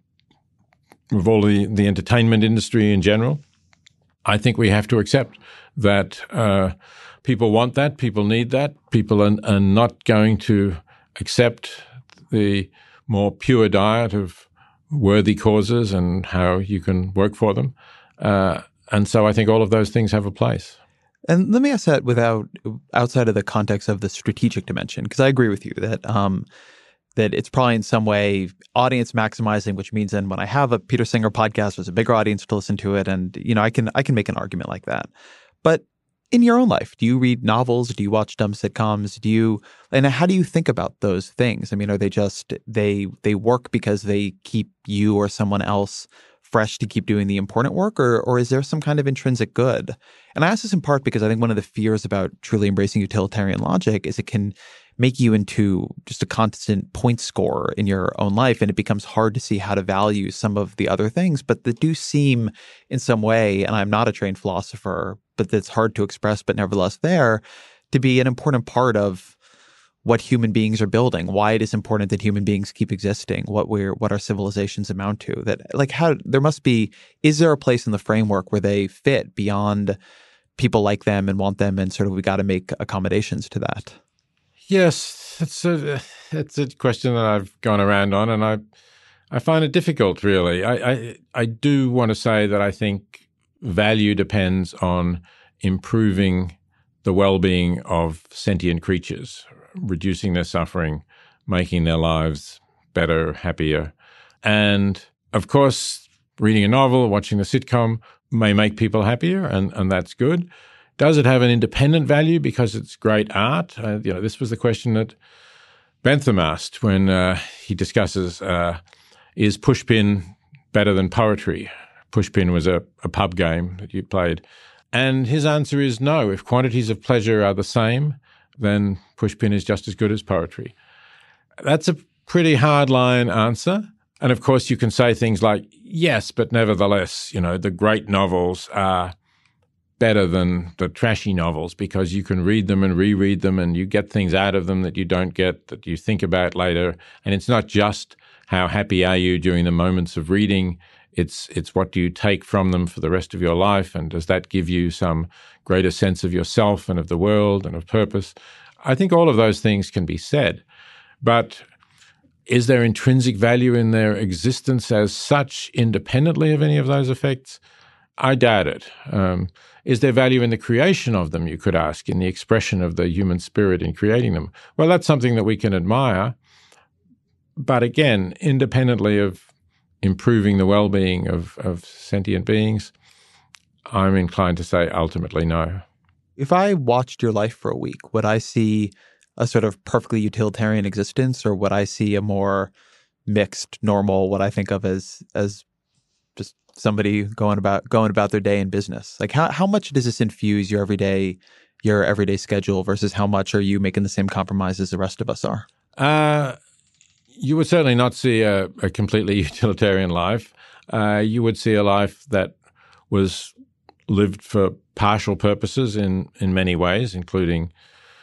C: of all the, the entertainment industry in general, I think we have to accept that uh, people want that, people need that, people are, are not going to accept the more pure diet of worthy causes and how you can work for them. Uh, and so I think all of those things have a place.
D: And let me ask that without outside of the context of the strategic dimension, because I agree with you that um, that it's probably in some way audience maximizing, which means then when I have a Peter Singer podcast, there's a bigger audience to listen to it, and you know I can I can make an argument like that. But in your own life, do you read novels? Do you watch dumb sitcoms? Do you and how do you think about those things? I mean, are they just they they work because they keep you or someone else fresh to keep doing the important work, or or is there some kind of intrinsic good? And I ask this in part because I think one of the fears about truly embracing utilitarian logic is it can make you into just a constant point scorer in your own life, and it becomes hard to see how to value some of the other things, but that do seem in some way, and I'm not a trained philosopher, but that's hard to express, but nevertheless there, to be an important part of what human beings are building, why it is important that human beings keep existing, what we're, what our civilizations amount to. That, like, how there must be, is there a place in the framework where they fit beyond people like them and want them, and sort of we got to make accommodations to that?
C: Yes, it's a it's a question that I've gone around on, and I I find it difficult, really. I I, I do want to say that I think value depends on improving the well-being of sentient creatures, reducing their suffering, making their lives better, happier. And of course, reading a novel, watching a sitcom may make people happier, and, and that's good. Does it have an independent value because it's great art? Uh, you know, this was the question that Bentham asked when uh, he discusses, uh, is pushpin better than poetry? Pushpin was a, a pub game that you played. And his answer is no. If quantities of pleasure are the same, then pushpin is just as good as poetry. That's a pretty hardline answer. And of course, you can say things like, yes, but nevertheless, you know, the great novels are better than the trashy novels because you can read them and reread them and you get things out of them that you don't get, that you think about later. And it's not just how happy are you during the moments of reading. It's it's what do you take from them for the rest of your life, and does that give you some greater sense of yourself and of the world and of purpose? I think all of those things can be said. But is there intrinsic value in their existence as such independently of any of those effects? I doubt it. Um, is there value in the creation of them, you could ask, in the expression of the human spirit in creating them? Well, that's something that we can admire. But again, independently of improving the well-being of, of sentient beings, I'm inclined to say ultimately no.
D: If I watched your life for a week, would I see a sort of perfectly utilitarian existence, or would I see a more mixed, normal, what I think of as as just somebody going about going about their day in business? Like how how much does this infuse your everyday your everyday schedule versus how much are you making the same compromises the rest of us are?
C: Uh You would certainly not see a, a completely utilitarian life. Uh, you would see a life that was lived for partial purposes in, in many ways, including,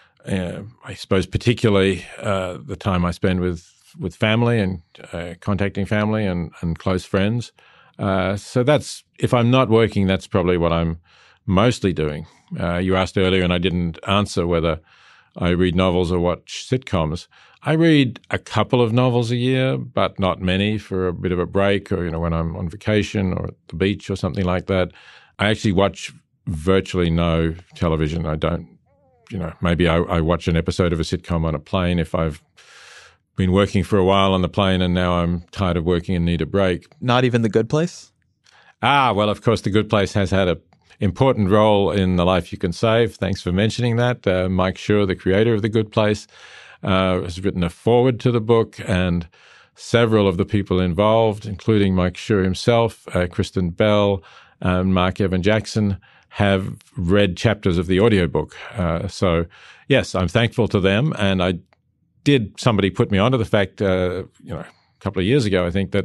C: uh, I suppose, particularly uh, the time I spend with, with family and uh, contacting family and, and close friends. Uh, so that's, if I'm not working, that's probably what I'm mostly doing. Uh, you asked earlier, and I didn't answer whether I read novels or watch sitcoms. I read a couple of novels a year, but not many, for a bit of a break, or, you know, when I'm on vacation or at the beach or something like that. I actually watch virtually no television. I don't, you know, maybe I, I watch an episode of a sitcom on a plane if I've been working for a while on the plane and now I'm tired of working and need a break.
D: Not even The Good Place?
C: Ah, well, of course, The Good Place has had a important role in The Life You Can Save. Thanks for mentioning that. Uh, Mike Schur, the creator of The Good Place, uh, has written a foreword to the book, and several of the people involved, including Mike Schur himself, uh, Kristen Bell, and Mark Evan Jackson, have read chapters of the audiobook. Uh, so, yes, I'm thankful to them. And I did, somebody put me onto the fact, uh, you know, a couple of years ago, I think, that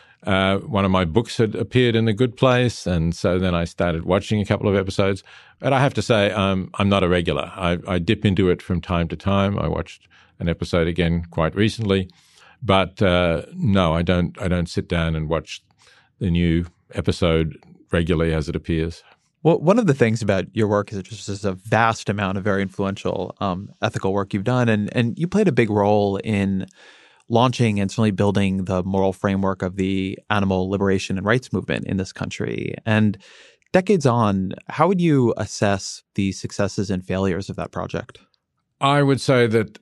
C: Uh, one of my books had appeared in The Good Place, and so then I started watching a couple of episodes. But I have to say, um, I'm not a regular. I, I dip into it from time to time. I watched an episode again quite recently, but uh, no, I don't. I don't sit down and watch the new episode regularly as it appears.
D: Well, one of the things about your work is it just is a vast amount of very influential um, ethical work you've done, and and you played a big role in launching and certainly building the moral framework of the animal liberation and rights movement in this country. And decades on, how would you assess the successes and failures of that project?
C: I would say that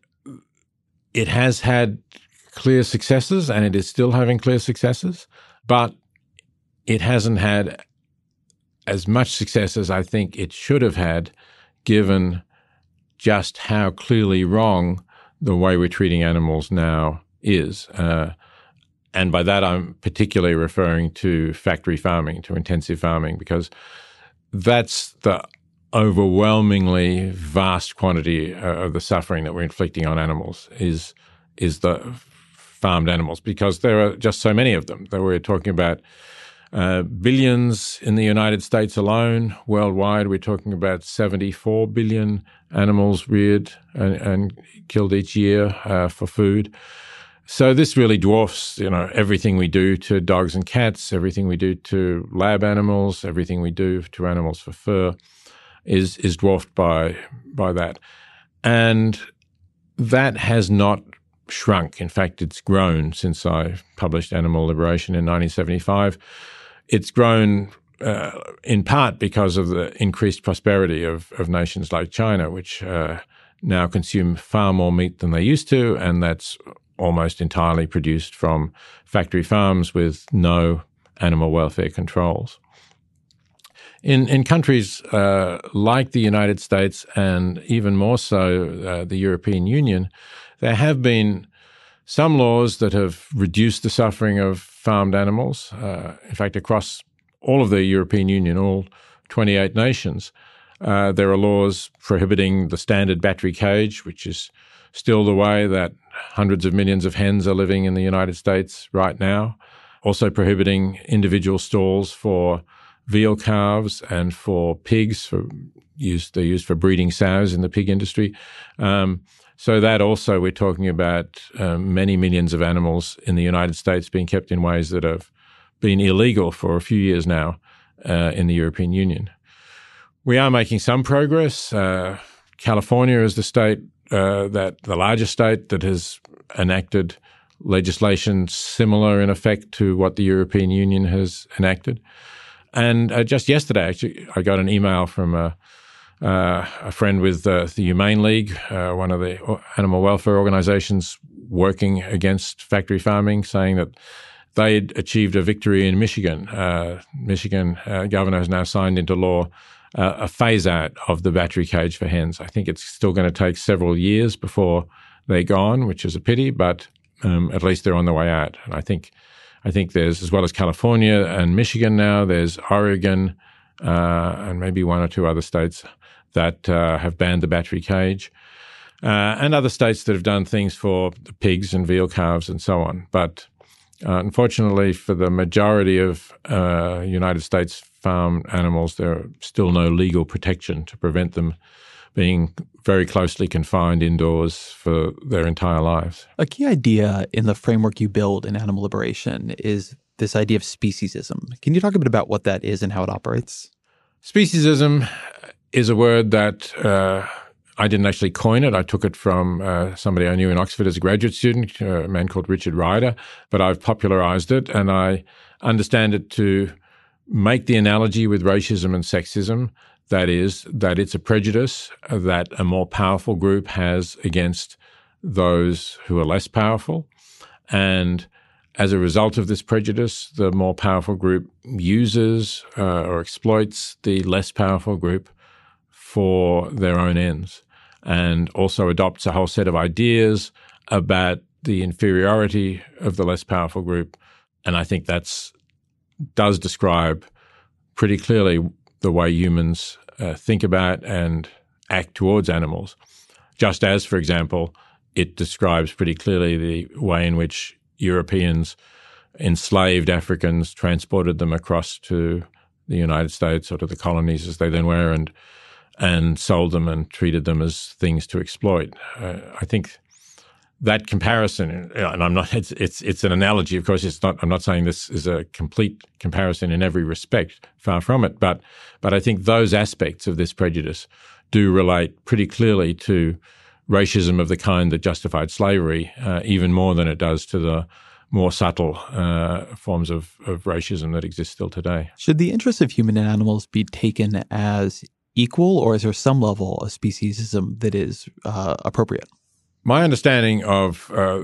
C: it has had clear successes, and it is still having clear successes, but it hasn't had as much success as I think it should have had, given just how clearly wrong the way we're treating animals now is. Uh, and by that, I'm particularly referring to factory farming, to intensive farming, because that's the overwhelmingly vast quantity of the suffering that we're inflicting on animals is is the farmed animals, because there are just so many of them that we're talking about. Uh, billions in the United States alone. Worldwide, we're talking about seventy-four billion animals reared and, and killed each year uh, for food. So this really dwarfs, you know, everything we do to dogs and cats, everything we do to lab animals, everything we do to animals for fur is is dwarfed by by that. And that has not shrunk. In fact, it's grown since I published Animal Liberation in nineteen seventy-five. It's grown uh, in part because of the increased prosperity of, of nations like China, which uh, now consume far more meat than they used to, and that's almost entirely produced from factory farms with no animal welfare controls. In in countries uh, like the United States and even more so uh, the European Union, there have been some laws that have reduced the suffering of farmed animals. Uh, in fact, across all of the European Union, all twenty-eight nations, uh, there are laws prohibiting the standard battery cage, which is still the way that hundreds of millions of hens are living in the United States right now. Also prohibiting individual stalls for veal calves and for pigs. For use, they're used for breeding sows in the pig industry. Um, so that also, we're talking about um, many millions of animals in the United States being kept in ways that have been illegal for a few years now uh, in the European Union. We are making some progress. Uh, California is the state uh, that the largest state that has enacted legislation similar in effect to what the European Union has enacted. And uh, just yesterday, actually, I got an email from a, uh, a friend with uh, the Humane League, uh, one of the animal welfare organizations working against factory farming, saying that they had achieved a victory in Michigan. Uh, Michigan uh, governor has now signed into law uh, a phase-out of the battery cage for hens. I think it's still going to take several years before they're gone, which is a pity, but um, at least they're on the way out. And I think I think there's, as well as California and Michigan now, there's Oregon uh, and maybe one or two other states that uh, have banned the battery cage, uh, and other states that have done things for the pigs and veal calves and so on. But uh, unfortunately, for the majority of uh, United States farm animals, there are still no legal protection to prevent them being very closely confined indoors for their entire lives.
D: A key idea in the framework you build in animal liberation is this idea of speciesism. Can you talk a bit about what that is and how it operates?
C: Speciesism is a word that uh, I didn't actually coin it. I took it from uh, somebody I knew in Oxford as a graduate student, a man called Richard Ryder, but I've popularized it, and I understand it to make the analogy with racism and sexism. That is, that it's a prejudice that a more powerful group has against those who are less powerful. And as a result of this prejudice, the more powerful group uses uh, or exploits the less powerful group for their own ends, and also adopts a whole set of ideas about the inferiority of the less powerful group. And I think that's does describe pretty clearly the way humans uh, think about and act towards animals, just as, for example, it describes pretty clearly the way in which Europeans enslaved Africans, transported them across to the United States or to the colonies as they then were, and and sold them and treated them as things to exploit. Uh, I think that comparison, and I'm not, it's, it's, it's an analogy, of course, it's not, I'm not saying this is a complete comparison in every respect, far from it, but, but I think those aspects of this prejudice do relate pretty clearly to racism of the kind that justified slavery, uh, even more than it does to the more subtle uh, forms of, of racism that exist still today.
D: Should the interests of human and animals be taken as equal, or is there some level of speciesism that is uh, appropriate?
C: My understanding of uh,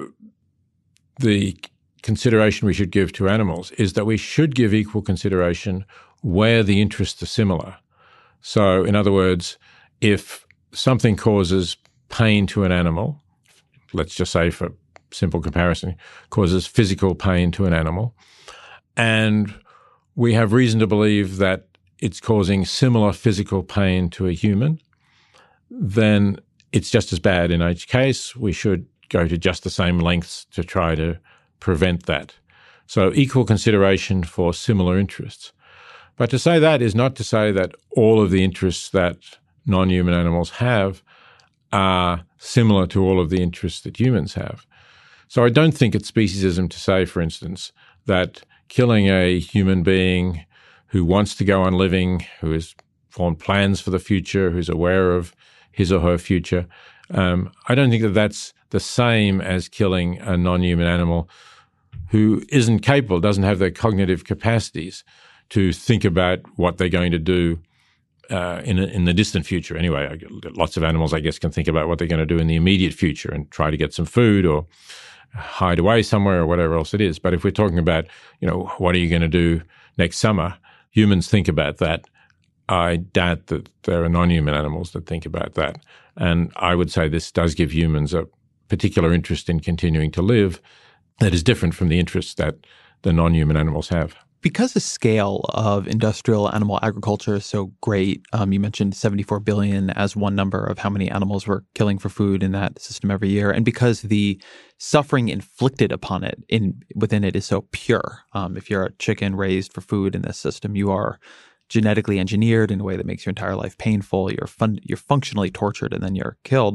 C: the consideration we should give to animals is that we should give equal consideration where the interests are similar. So, in other words, if something causes pain to an animal, let's just say for simple comparison, causes physical pain to an animal, and we have reason to believe that it's causing similar physical pain to a human, then it's just as bad in each case. We should go to just the same lengths to try to prevent that. So equal consideration for similar interests. But to say that is not to say that all of the interests that non-human animals have are similar to all of the interests that humans have. So I don't think it's speciesism to say, for instance, that killing a human being who wants to go on living, who has formed plans for the future, who's aware of his or her future, um, I don't think that that's the same as killing a non-human animal who isn't capable, doesn't have the cognitive capacities to think about what they're going to do uh, in in the distant future. Anyway, lots of animals, I guess, can think about what they're going to do in the immediate future and try to get some food or hide away somewhere or whatever else it is. But if we're talking about, you know, what are you going to do next summer, humans think about that. I doubt that there are non-human animals that think about that. And I would say this does give humans a particular interest in continuing to live that is different from the interests that the non-human animals have.
D: Because the scale of industrial animal agriculture is so great, um, you mentioned seventy-four billion as one number of how many animals we're killing for food in that system every year, and because the suffering inflicted upon it in within it is so pure. Um, if you're a chicken raised for food in this system, you are genetically engineered in a way that makes your entire life painful. You're fun- you're functionally tortured, and then you're killed.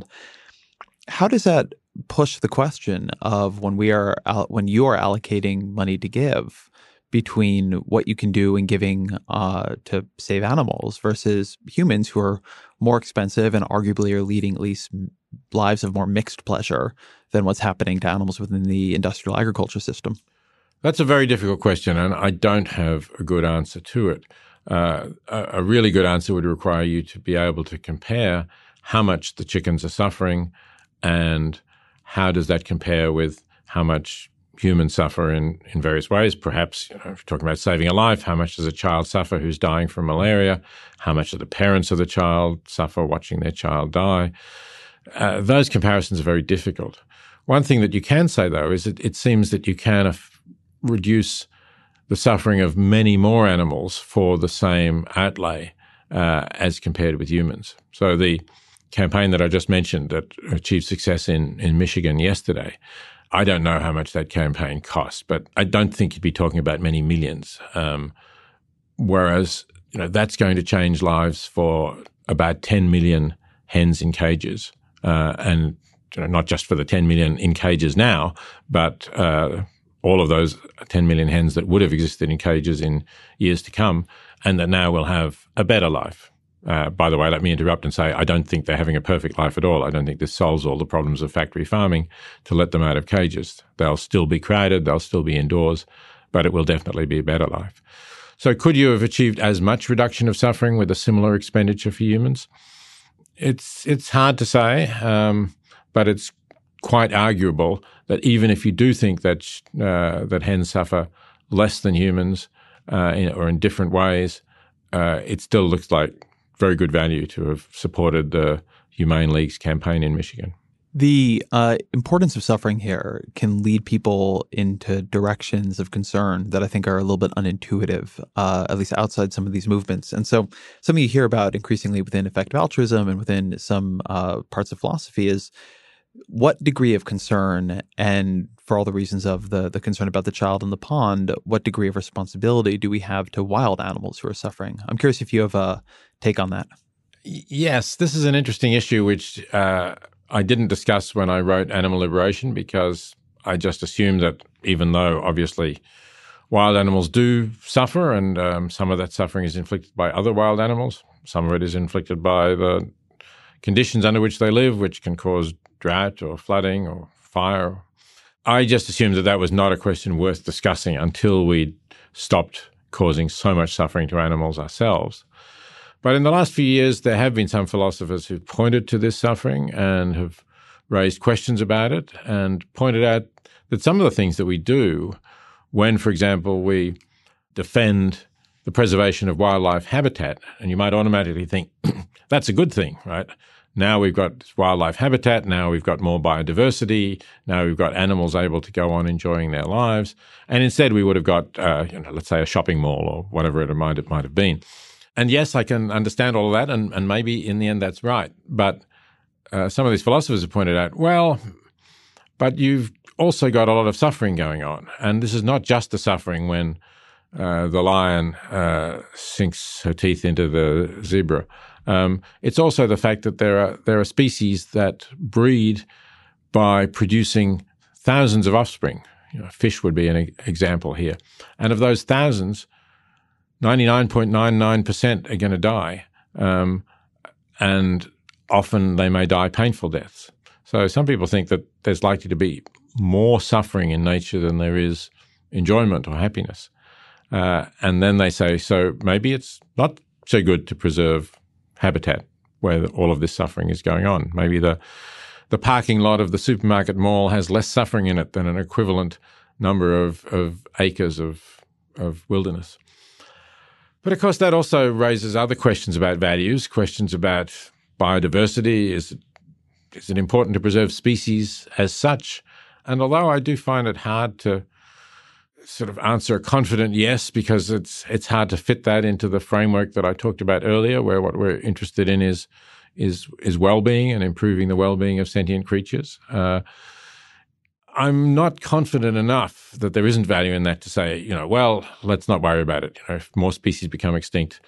D: How does that push the question of when we are when you are allocating money to give between what you can do in giving uh, to save animals versus humans who are more expensive and arguably are leading at least lives of more mixed pleasure than what's happening to animals within the industrial agriculture system?
C: That's a very difficult question, and I don't have a good answer to it. Uh, a, a really good answer would require you to be able to compare how much the chickens are suffering and how does that compare with how much humans suffer in, in various ways. Perhaps, you know, if you're talking about saving a life, how much does a child suffer who's dying from malaria? How much do the parents of the child suffer watching their child die? Uh, those comparisons are very difficult. One thing that you can say, though, is that it seems that you can af- reduce the suffering of many more animals for the same outlay uh, as compared with humans. So the campaign that I just mentioned that achieved success in, in Michigan yesterday, I don't know how much that campaign cost, but I don't think you'd be talking about many millions. Um, whereas, you know, that's going to change lives for about ten million hens in cages, uh, and you know, not just for the ten million in cages now, but uh, all of those ten million hens that would have existed in cages in years to come, and that now will have a better life. Uh, by the way, let me interrupt and say I don't think they're having a perfect life at all. I don't think this solves all the problems of factory farming to let them out of cages. They'll still be crowded, they'll still be indoors, but it will definitely be a better life. So could you have achieved as much reduction of suffering with a similar expenditure for humans? It's it's hard to say, um, but it's quite arguable that even if you do think that uh, that hens suffer less than humans uh, in, or in different ways, uh, it still looks like very good value to have supported the Humane League's campaign in Michigan.
D: The uh, importance of suffering here can lead people into directions of concern that I think are a little bit unintuitive, uh, at least outside some of these movements. And so something you hear about increasingly within effective altruism and within some uh, parts of philosophy is what degree of concern, and for all the reasons of the, the concern about the child in the pond, what degree of responsibility do we have to wild animals who are suffering? I'm curious if you have a take on that.
C: Yes, this is an interesting issue which uh, I didn't discuss when I wrote Animal Liberation, because I just assumed that even though obviously wild animals do suffer, and um, some of that suffering is inflicted by other wild animals, some of it is inflicted by the conditions under which they live, which can cause drought or flooding or fire. I just assumed that that was not a question worth discussing until we stopped causing so much suffering to animals ourselves. But in the last few years, there have been some philosophers who've pointed to this suffering and have raised questions about it and pointed out that some of the things that we do when, for example, we defend the preservation of wildlife habitat, and you might automatically think that's a good thing, right? Now we've got wildlife habitat, now we've got more biodiversity, now we've got animals able to go on enjoying their lives, and instead we would have got, uh, you know, let's say a shopping mall or whatever it might, it might have been. And yes, I can understand all of that, and, and maybe in the end that's right. But uh, some of these philosophers have pointed out, well, but you've also got a lot of suffering going on. And this is not just the suffering when uh, the lion uh, sinks her teeth into the zebra. Um, it's also the fact that there are there are species that breed by producing thousands of offspring. You know, fish would be an e- example here. And of those thousands, ninety-nine point nine nine percent are going to die, um, and often they may die painful deaths. So some people think that there's likely to be more suffering in nature than there is enjoyment or happiness. Uh, and then they say, so maybe it's not so good to preserve habitat where all of this suffering is going on. Maybe the the parking lot of the supermarket mall has less suffering in it than an equivalent number of, of acres of, of wilderness. But of course, that also raises other questions about values, questions about biodiversity. Is it, is it important to preserve species as such? And although I do find it hard to sort of answer a confident yes, because it's it's hard to fit that into the framework that I talked about earlier, where what we're interested in is is is well-being and improving the well-being of sentient creatures. Uh, I'm not confident enough that there isn't value in that to say, you know, well, let's not worry about it. You know, if more species become extinct,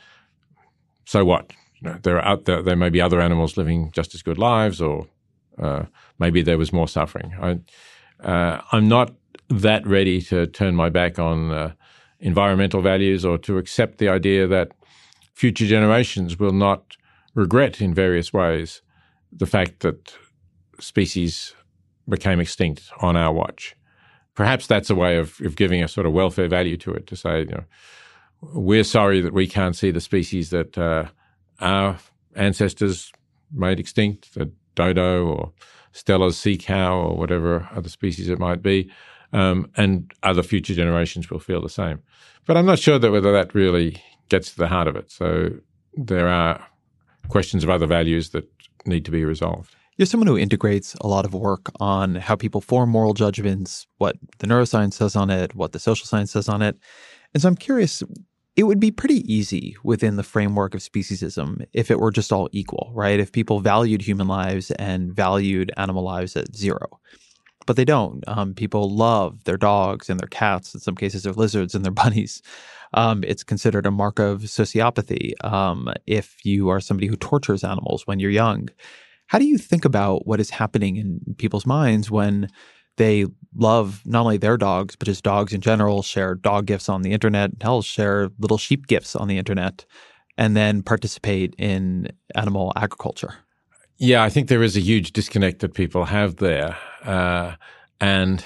C: so what? You know, there are out there, there may be other animals living just as good lives, or uh, maybe there was more suffering. I, uh, I'm not that ready to turn my back on uh, environmental values, or to accept the idea that future generations will not regret in various ways the fact that species became extinct on our watch. Perhaps that's a way of, of giving a sort of welfare value to it, to say, you know, we're sorry that we can't see the species that uh, our ancestors made extinct, the dodo or Stella's sea cow or whatever other species it might be. Um, and other future generations will feel the same. But I'm not sure that whether that really gets to the heart of it. So there are questions of other values that need to be resolved.
D: You're someone who integrates a lot of work on how people form moral judgments, what the neuroscience says on it, what the social science says on it. And so I'm curious, it would be pretty easy within the framework of speciesism if it were just all equal, right? If people valued human lives and valued animal lives at zero. But they don't. Um, people love their dogs and their cats, in some cases their lizards and their bunnies. Um, it's considered a mark of sociopathy um, if you are somebody who tortures animals when you're young. How do you think about what is happening in people's minds when they love not only their dogs, but just dogs in general, share dog gifs on the internet, hell, share little sheep gifs on the internet, and then participate in animal agriculture?
C: Yeah, I think there is a huge disconnect that people have there. Uh, and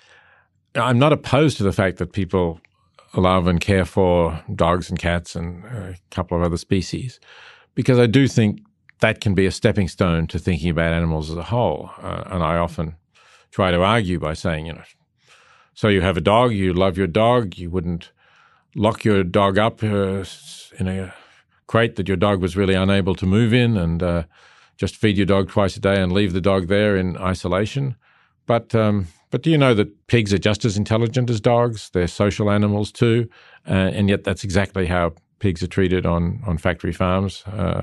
C: I'm not opposed to the fact that people love and care for dogs and cats and a couple of other species, because I do think that can be a stepping stone to thinking about animals as a whole. Uh, and I often try to argue by saying, you know, so you have a dog, you love your dog, you wouldn't lock your dog up uh, in a crate that your dog was really unable to move in, and uh, just feed your dog twice a day and leave the dog there in isolation. But um, but do you know that pigs are just as intelligent as dogs? They're social animals too, uh, and yet that's exactly how pigs are treated on on factory farms. Uh,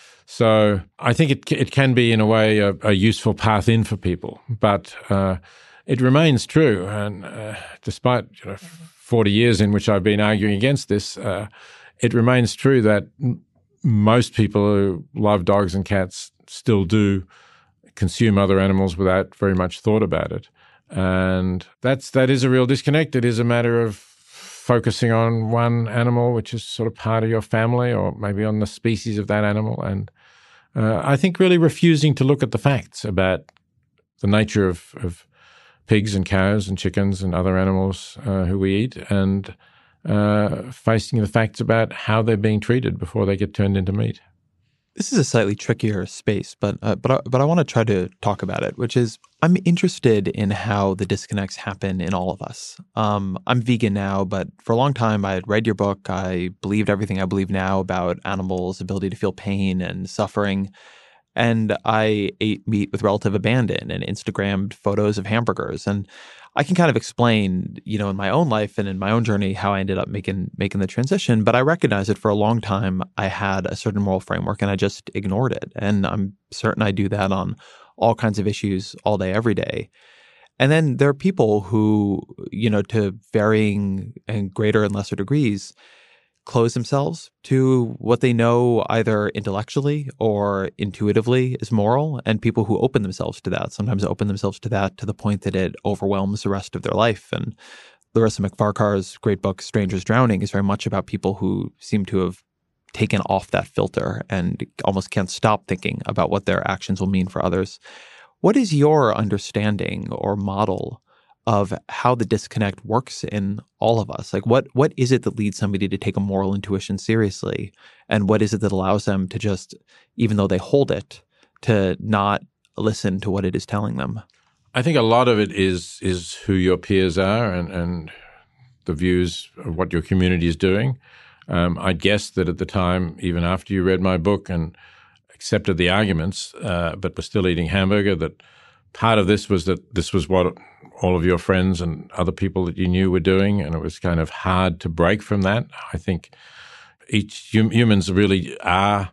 C: so I think it it can be in a way a, a useful path in for people, but uh, it remains true. And uh, despite you know forty years in which I've been arguing against this, uh, it remains true that m- most people who love dogs and cats still do consume other animals without very much thought about it. And that's that is a real disconnect. It is a matter of focusing on one animal, which is sort of part of your family, or maybe on the species of that animal. And uh, I think really refusing to look at the facts about the nature of, of pigs and cows and chickens and other animals uh, who we eat, and uh, facing the facts about how they're being treated before they get turned into meat.
D: This is a slightly trickier space, but uh, but I, but I want to try to talk about it, which is I'm interested in how the disconnects happen in all of us. Um, I'm vegan now, but for a long time I had read your book. I believed everything I believe now about animals' ability to feel pain and suffering. And I ate meat with relative abandon and Instagrammed photos of hamburgers. And I can kind of explain, you know, in my own life and in my own journey how I ended up making making the transition. But I recognize that for a long time I had a certain moral framework and I just ignored it. And I'm certain I do that on all kinds of issues all day, every day. And then there are people who, you know, to varying and greater and lesser degrees, close themselves to what they know either intellectually or intuitively is moral, and people who open themselves to that sometimes open themselves to that to the point that it overwhelms the rest of their life. And Larissa McFarkar's great book, Strangers Drowning, is very much about people who seem to have taken off that filter and almost can't stop thinking about what their actions will mean for others. What is your understanding or model of how the disconnect works in all of us. Like what what is it that leads somebody to take a moral intuition seriously? And what is it that allows them to just, even though they hold it, to not listen to what it is telling them?
C: I think a lot of it is is who your peers are and, and the views of what your community is doing. Um, I guess that at the time, even after you read my book and accepted the arguments, uh, but were still eating hamburger, that part of this was that this was what all of your friends and other people that you knew were doing, and it was kind of hard to break from that. I think each hum- humans really are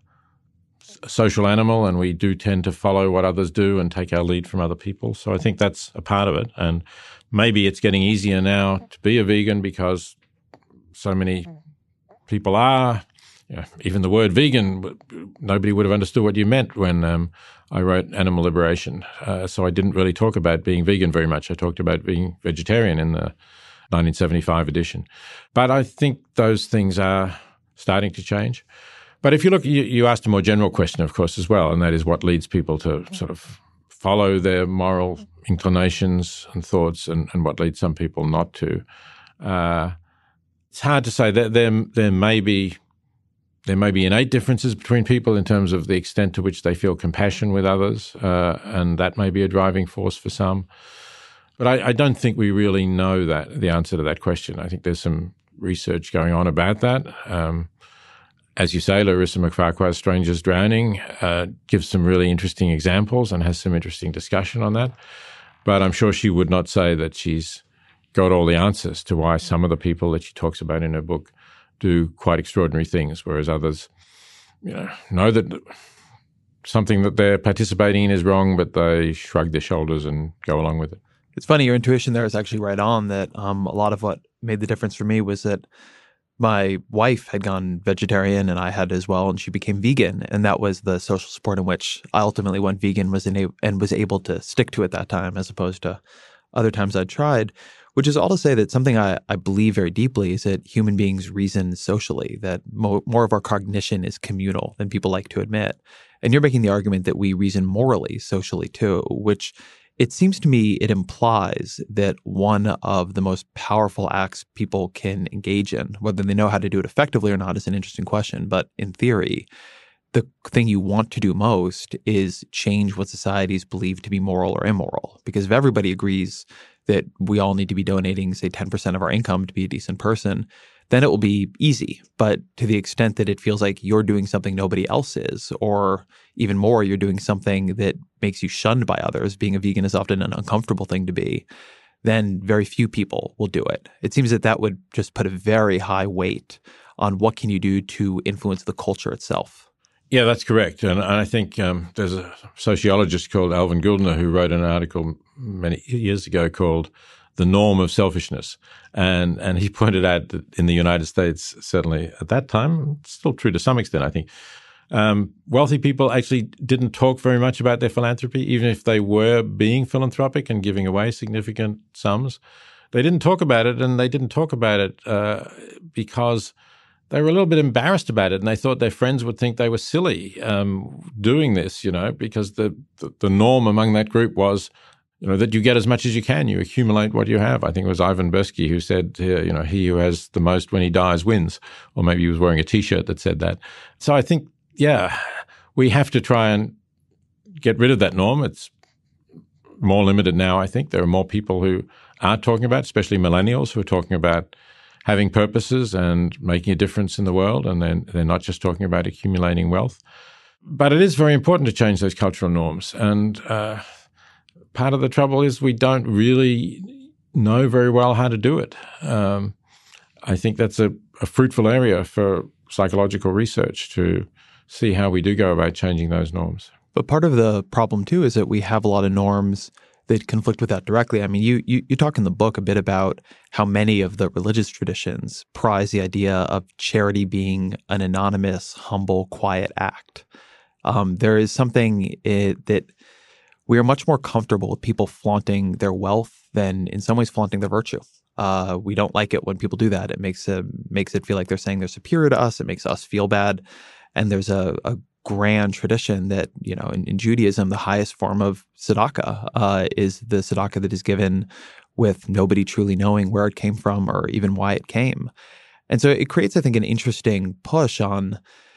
C: a social animal, and we do tend to follow what others do and take our lead from other people. So I think that's a part of it. And maybe it's getting easier now to be a vegan because so many people are. Yeah, even the word vegan, nobody would have understood what you meant when um, I wrote Animal Liberation. Uh, so I didn't really talk about being vegan very much. I talked about being vegetarian in the nineteen seventy-five edition. But I think those things are starting to change. But if you look, you, you asked a more general question, of course, as well, and that is what leads people to sort of follow their moral inclinations and thoughts, and, and what leads some people not to. Uh, it's hard to say. There, there, there may be... There may be innate differences between people in terms of the extent to which they feel compassion with others, uh, and that may be a driving force for some. But I, I don't think we really know that the answer to that question. I think there's some research going on about that. Um, as you say, Larissa McFarquhar's Strangers Drowning uh, gives some really interesting examples and has some interesting discussion on that. But I'm sure she would not say that she's got all the answers to why some of the people that she talks about in her book do quite extraordinary things, whereas others, you know, know that something that they're participating in is wrong, but they shrug their shoulders and go along with it.
D: It's funny, your intuition there is actually right on, that um, a lot of what made the difference for me was that my wife had gone vegetarian and I had as well, and she became vegan. And that was the social support in which I ultimately went vegan was ena- and was able to stick to it that time, as opposed to other times I'd tried. Which is all to say that something I, I believe very deeply is that human beings reason socially, that mo- more of our cognition is communal than people like to admit. And you're making the argument that we reason morally, socially too, which it seems to me it implies that one of the most powerful acts people can engage in, whether they know how to do it effectively or not is an interesting question. But in theory, the thing you want to do most is change what societies believe to be moral or immoral. Because if everybody agrees that we all need to be donating, say, ten percent of our income to be a decent person, then it will be easy. But to the extent that it feels like you're doing something nobody else is, or even more, you're doing something that makes you shunned by others, being a vegan is often an uncomfortable thing to be, then very few people will do it. It seems that that would just put a very high weight on what can you do to influence the culture itself.
C: Yeah, that's correct. And I think um, there's a sociologist called Alvin Guldner who wrote an article many years ago called The Norm of Selfishness. And and he pointed out that in the United States, certainly at that time, it's still true to some extent, I think, um, wealthy people actually didn't talk very much about their philanthropy, even if they were being philanthropic and giving away significant sums. They didn't talk about it, and they didn't talk about it uh, because they were a little bit embarrassed about it, and they thought their friends would think they were silly um, doing this, you know, because the, the the norm among that group was, you know, that you get as much as you can, you accumulate what you have. I think it was Ivan Bursky who said, you know, he who has the most when he dies wins, or maybe he was wearing a T-shirt that said that. So I think, yeah, we have to try and get rid of that norm. It's more limited now, I think. There are more people who are talking about, especially millennials, who are talking about having purposes and making a difference in the world, and then they're not just talking about accumulating wealth. But it is very important to change those cultural norms. And uh, part of the trouble is we don't really know very well how to do it. Um, I think that's a, a fruitful area for psychological research to see how we do go about changing those norms.
D: But part of the problem, too, is that we have a lot of norms that conflict with that directly. I mean, you, you you talk in the book a bit about how many of the religious traditions prize the idea of charity being an anonymous, humble, quiet act. Um, there is something it, that we are much more comfortable with people flaunting their wealth than in some ways flaunting their virtue. Uh, we don't like it when people do that. It makes it, makes it feel like they're saying they're superior to us. It makes us feel bad. And there's a, a grand tradition that, you know, in, in Judaism, the highest form of tzedakah uh, is the tzedakah that is given with nobody truly knowing where it came from or even why it came. And so it creates, I think, an interesting push on,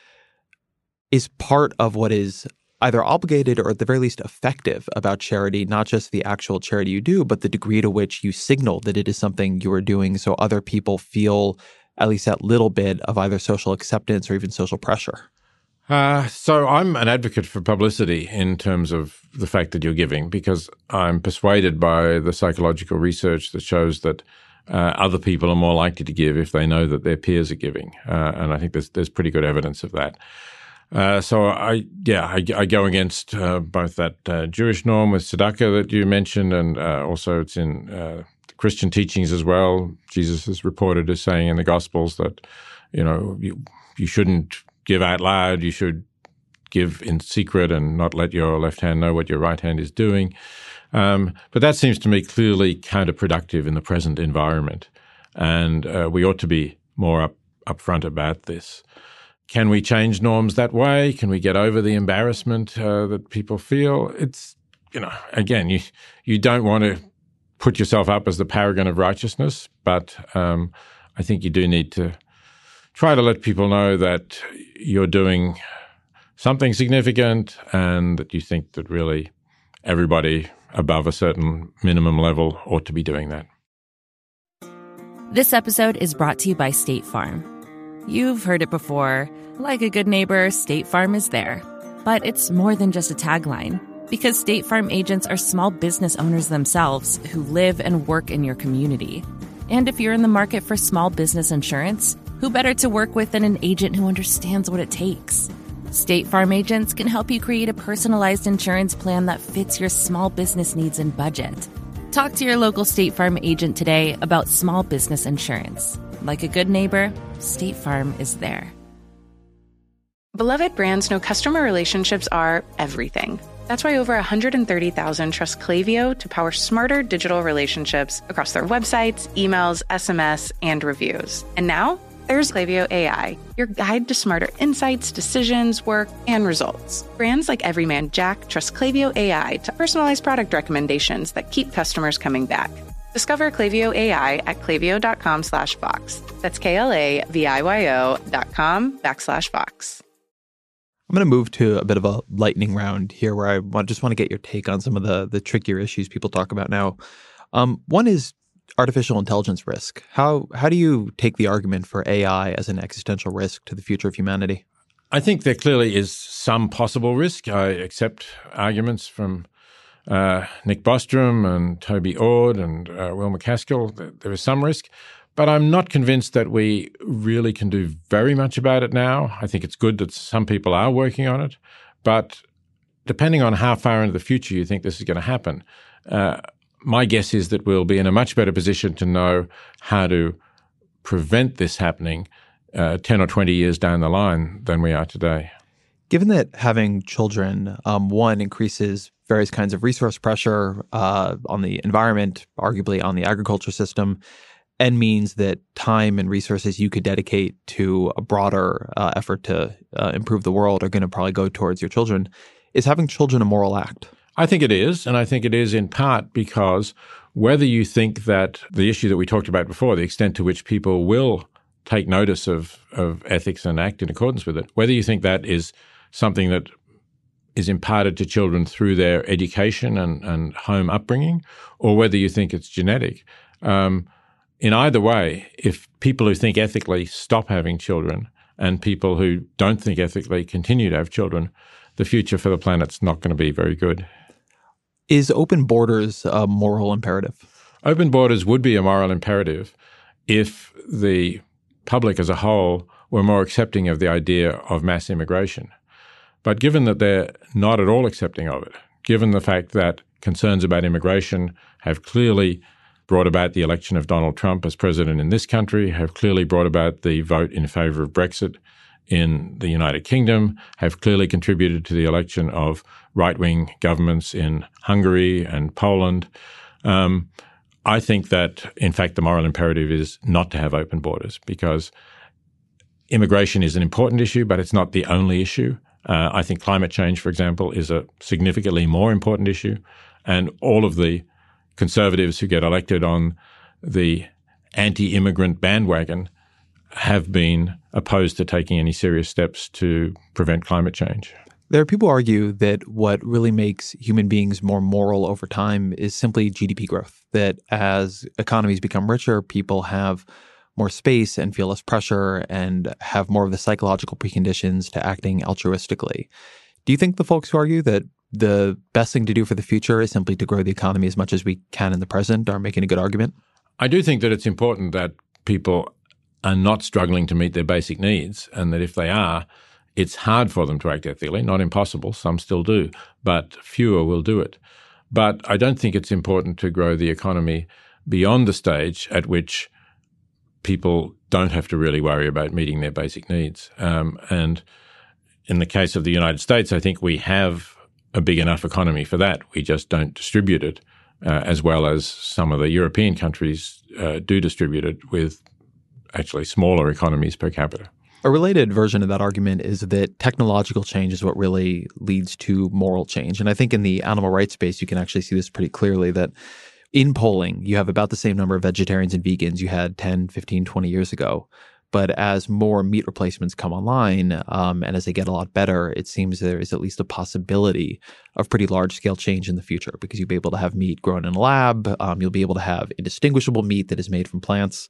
D: is part of what is either obligated or at the very least effective about charity, not just the actual charity you do, but the degree to which you signal that it is something you are doing so other people feel at least that little bit of either social acceptance or even social pressure.
C: Uh, so I'm an advocate for publicity in terms of the fact that you're giving, because I'm persuaded by the psychological research that shows that uh, other people are more likely to give if they know that their peers are giving. Uh, and I think there's there's pretty good evidence of that. Uh, so I, yeah, I, I go against uh, both that uh, Jewish norm with tzedakah that you mentioned, and uh, also it's in uh, the Christian teachings as well. Jesus is reported as saying in the Gospels that, you know, you you shouldn't give out loud. You should give in secret and not let your left hand know what your right hand is doing. Um, but that seems to me clearly counterproductive in the present environment, and uh, we ought to be more up upfront about this. Can we change norms that way? Can we get over the embarrassment uh, that people feel? It's, you know, again, you you don't want to put yourself up as the paragon of righteousness, but um, I think you do need to try to let people know that you're doing something significant and that you think that really everybody above a certain minimum level ought to be doing that.
A: This episode is brought to you by State Farm. You've heard it before. Like a good neighbor, State Farm is there. But it's more than just a tagline, because State Farm agents are small business owners themselves who live and work in your community. And if you're in the market for small business insurance, who better to work with than an agent who understands what it takes? State Farm agents can help you create a personalized insurance plan that fits your small business needs and budget. Talk to your local State Farm agent today about small business insurance. Like a good neighbor, State Farm is there.
B: Beloved brands know customer relationships are everything. That's why over one hundred thirty thousand trust Klaviyo to power smarter digital relationships across their websites, emails, S M S, and reviews. And now, there's Klaviyo A I, your guide to smarter insights, decisions, work, and results. Brands like Everyman Jack trust Klaviyo A I to personalize product recommendations that keep customers coming back. Discover Klaviyo A I at klaviyo.com slash Vox. That's K-L-A-V-I-Y-O dot com backslash Vox.
D: I'm going to move to a bit of a lightning round here where I want, just want to get your take on some of the, the trickier issues people talk about now. Um, one is artificial intelligence risk. How how do you take the argument for A I as an existential risk to the future of humanity?
C: I think there clearly is some possible risk. I accept arguments from uh, Nick Bostrom and Toby Ord and uh, Will MacAskill. There is some risk, but I'm not convinced that we really can do very much about it now. I think it's good that some people are working on it, but depending on how far into the future you think this is going to happen, uh, my guess is that we'll be in a much better position to know how to prevent this happening uh, ten or twenty years down the line than we are today.
D: Given that having children, um, one, increases various kinds of resource pressure uh, on the environment, arguably on the agriculture system, and means that time and resources you could dedicate to a broader uh, effort to uh, improve the world are going to probably go towards your children, is having children a moral act?
C: I think it is, and I think it is in part because whether you think that the issue that we talked about before, the extent to which people will take notice of, of ethics and act in accordance with it, whether you think that is something that is imparted to children through their education and, and home upbringing, or whether you think it's genetic, um, in either way, if people who think ethically stop having children and people who don't think ethically continue to have children, the future for the planet's not going to be very good.
D: Is open borders a moral imperative?
C: Open borders would be a moral imperative if the public as a whole were more accepting of the idea of mass immigration. But given that they're not at all accepting of it, given the fact that concerns about immigration have clearly brought about the election of Donald Trump as president in this country, have clearly brought about the vote in favor of Brexit in the United Kingdom, have clearly contributed to the election of right-wing governments in Hungary and Poland. Um, I think that, in fact, the moral imperative is not to have open borders because immigration is an important issue, but it's not the only issue. Uh, I think climate change, for example, is a significantly more important issue. And all of the conservatives who get elected on the anti-immigrant bandwagon have been opposed to taking any serious steps to prevent climate change.
D: There are people who argue that what really makes human beings more moral over time is simply G D P growth, that as economies become richer, people have more space and feel less pressure and have more of the psychological preconditions to acting altruistically. Do you think the folks who argue that the best thing to do for the future is simply to grow the economy as much as we can in the present are making a good argument?
C: I do think that it's important that people are not struggling to meet their basic needs, and that if they are, it's hard for them to act ethically. Not impossible, some still do, but fewer will do it. But I don't think it's important to grow the economy beyond the stage at which people don't have to really worry about meeting their basic needs. Um, and in the case of the United States, I think we have a big enough economy for that. We just don't distribute it uh, as well as some of the European countries uh, do distribute it, with actually smaller economies per capita.
D: A related version of that argument is that technological change is what really leads to moral change. And I think in the animal rights space, you can actually see this pretty clearly, that in polling, you have about the same number of vegetarians and vegans you had ten, fifteen, twenty years ago. But as more meat replacements come online um, and as they get a lot better, it seems there is at least a possibility of pretty large-scale change in the future, because you'll be able to have meat grown in a lab. Um, you'll be able to have indistinguishable meat that is made from plants.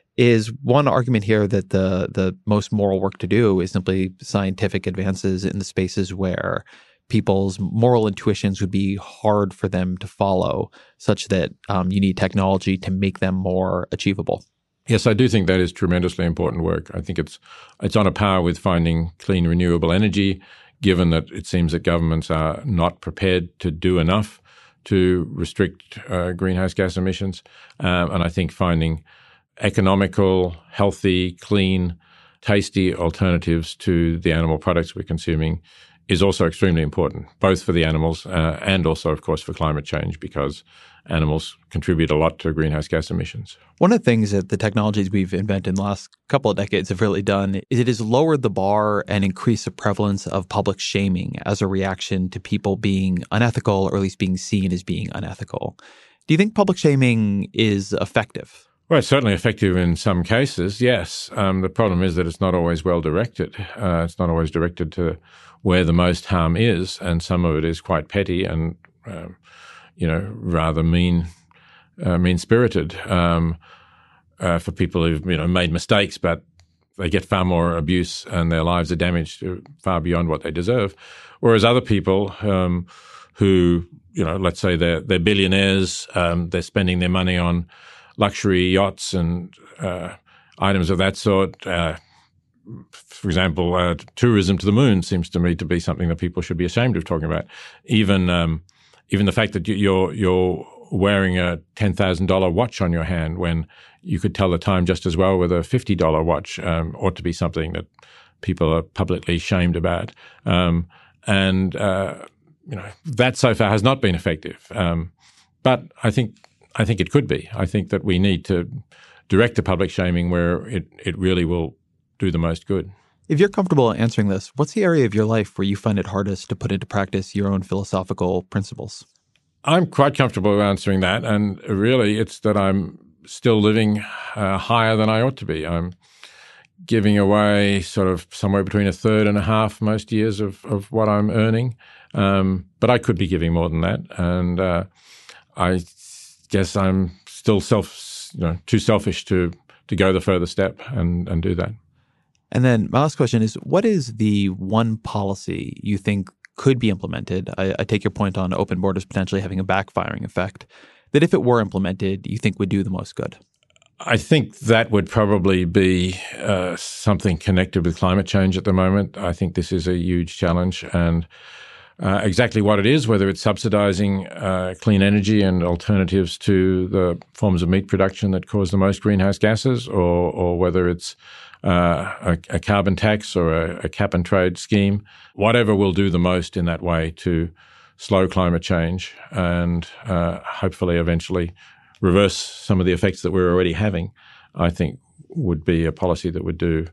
D: Is one argument here that the the most moral work to do is simply scientific advances in the spaces where people's moral intuitions would be hard for them to follow, such that um, you need technology to make them more achievable?
C: Yes, I do think that is tremendously important work. I think it's it's on a par with finding clean, renewable energy, given that it seems that governments are not prepared to do enough to restrict uh, greenhouse gas emissions. Um, and I think finding economical, healthy, clean, tasty alternatives to the animal products we're consuming is also extremely important, both for the animals uh, and also, of course, for climate change, because animals contribute a lot to greenhouse gas emissions.
D: One of the things that the technologies we've invented in the last couple of decades have really done is it has lowered the bar and increased the prevalence of public shaming as a reaction to people being unethical, or at least being seen as being unethical. Do you think public shaming is effective?
C: Well, it's certainly effective in some cases, yes. Um, the problem is that it's not always well directed. Uh, it's not always directed to where the most harm is, and some of it is quite petty and, um, you know, rather mean, uh, mean-spirited um, uh, for people who've, you know, made mistakes, but they get far more abuse and their lives are damaged far beyond what they deserve. Whereas other people um, who, you know, let's say they're, they're billionaires, um, they're spending their money on luxury yachts and uh, items of that sort. Uh, for example, uh, tourism to the moon seems to me to be something that people should be ashamed of talking about. Even um, even the fact that you're you're wearing a ten thousand dollars watch on your hand when you could tell the time just as well with a fifty dollars watch um, ought to be something that people are publicly shamed about. Um, and uh, you know that so far has not been effective. Um, but I think. I think it could be. I think that we need to direct the public shaming where it, it really will do the most good.
D: If you're comfortable answering this, what's the area of your life where you find it hardest to put into practice your own philosophical principles?
C: I'm quite comfortable answering that. And really, it's that I'm still living uh, higher than I ought to be. I'm giving away sort of somewhere between a third and a half most years of, of what I'm earning. Um, but I could be giving more than that. And uh, I guess I'm still self, you know, too selfish to to go the further step and, and do that.
D: And then my last question is, what is the one policy you think could be implemented? I, I take your point on open borders potentially having a backfiring effect, that if it were implemented, you think would do the most good?
C: I think that would probably be uh, something connected with climate change at the moment. I think this is a huge challenge, and Uh, exactly what it is, whether it's subsidizing uh, clean energy and alternatives to the forms of meat production that cause the most greenhouse gases, or, or whether it's uh, a, a carbon tax or a, a cap and trade scheme, whatever will do the most in that way to slow climate change and uh, hopefully eventually reverse some of the effects that we're already having, I think would be a policy that would do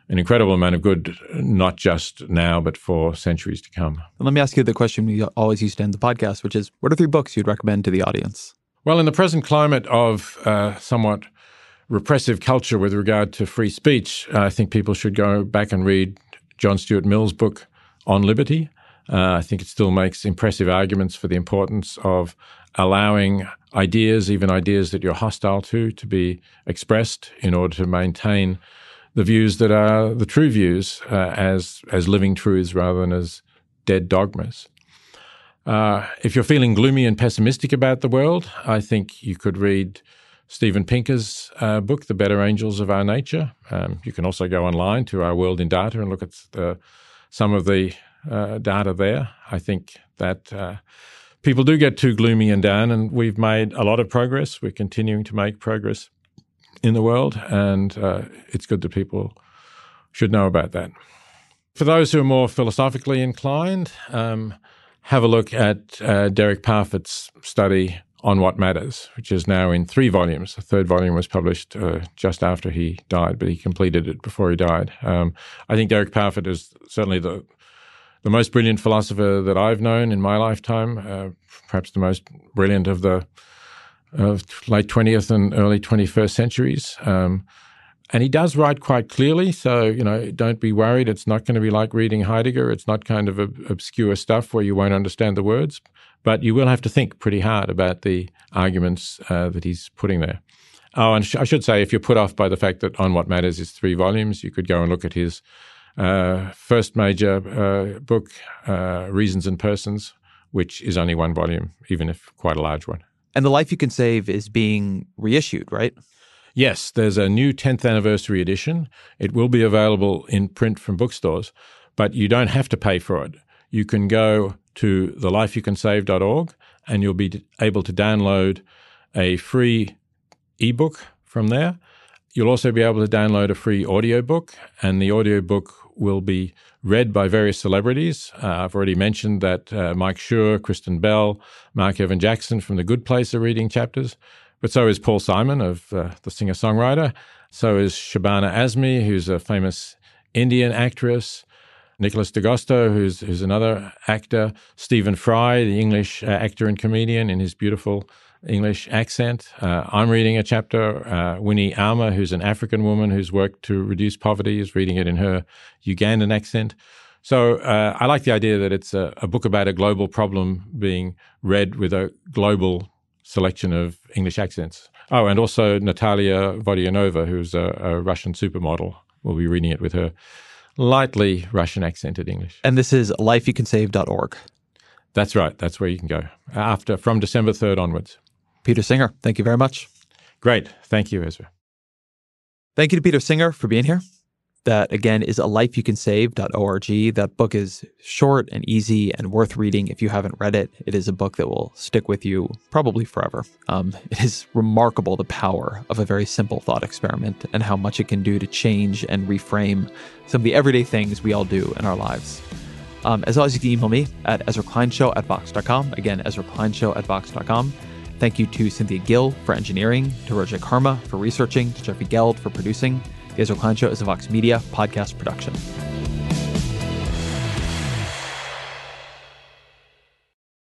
C: an incredible amount of good, not just now, but for centuries to come.
D: And let me ask you the question we always used to end the podcast, which is, what are three books you'd recommend to the audience?
C: Well, in the present climate of uh, somewhat repressive culture with regard to free speech, uh, I think people should go back and read John Stuart Mill's book On Liberty. Uh, I think it still makes impressive arguments for the importance of allowing ideas, even ideas that you're hostile to, to be expressed in order to maintain the views that are the true views uh, as as living truths rather than as dead dogmas. Uh, if you're feeling gloomy and pessimistic about the world, I think you could read Steven Pinker's uh, book, The Better Angels of Our Nature. Um, you can also go online to Our World in Data and look at the, some of the uh, data there. I think that uh, people do get too gloomy and down, and we've made a lot of progress. We're continuing to make progress in the world, and uh, it's good that people should know about that. For those who are more philosophically inclined, um, have a look at uh, Derek Parfit's study On What Matters, which is now in three volumes. The third volume was published uh, just after he died, but he completed it before he died. Um, I think Derek Parfit is certainly the the most brilliant philosopher that I've known in my lifetime, uh, perhaps the most brilliant of the of late twentieth and early twenty-first centuries. Um, and he does write quite clearly, so, you know, don't be worried. It's not going to be like reading Heidegger. It's not kind of ob- obscure stuff where you won't understand the words, but you will have to think pretty hard about the arguments uh, that he's putting there. Oh, and sh- I should say, if you're put off by the fact that On What Matters is three volumes, you could go and look at his uh, first major uh, book, uh, Reasons and Persons, which is only one volume, even if quite a large one.
D: And The Life You Can Save is being reissued, right?
C: Yes, there's a new tenth anniversary edition. It will be available in print from bookstores, but you don't have to pay for it. You can go to the life you can save dot org and you'll be able to download a free ebook from there. You'll also be able to download a free audiobook, and the audiobook will be read by various celebrities. Uh, I've already mentioned that uh, Mike Schur, Kristen Bell, Mark Evan Jackson from The Good Place are reading chapters, but so is Paul Simon of uh, the singer-songwriter. So is Shabana Azmi, who's a famous Indian actress, Nicholas D'Agosto, who's, who's another actor, Stephen Fry, the English uh, actor and comedian in his beautiful English accent. Uh, I'm reading a chapter. Uh, Winnie Alma, who's an African woman who's worked to reduce poverty, is reading it in her Ugandan accent. So uh, I like the idea that it's a, a book about a global problem being read with a global selection of English accents. Oh, and also Natalia Vodyanova, who's a, a Russian supermodel, will be reading it with her lightly Russian accented English.
D: And this is life you can save dot org.
C: That's right. That's where you can go after from December third onwards.
D: Peter Singer, thank you very much.
C: Great. Thank you, Ezra.
D: Thank you to Peter Singer for being here. That, again, is a life you can save dot org. That book is short and easy and worth reading if you haven't read it. It is a book that will stick with you probably forever. Um, it is remarkable the power of a very simple thought experiment and how much it can do to change and reframe some of the everyday things we all do in our lives. Um, as always, you can email me at ezra klein show at vox dot com. Again, ezra klein show at vox dot com. Thank you to Cynthia Gill for engineering, to Roger Karma for researching, to Jeffrey Geld for producing. The Ezra Klein Show is a Vox Media podcast production.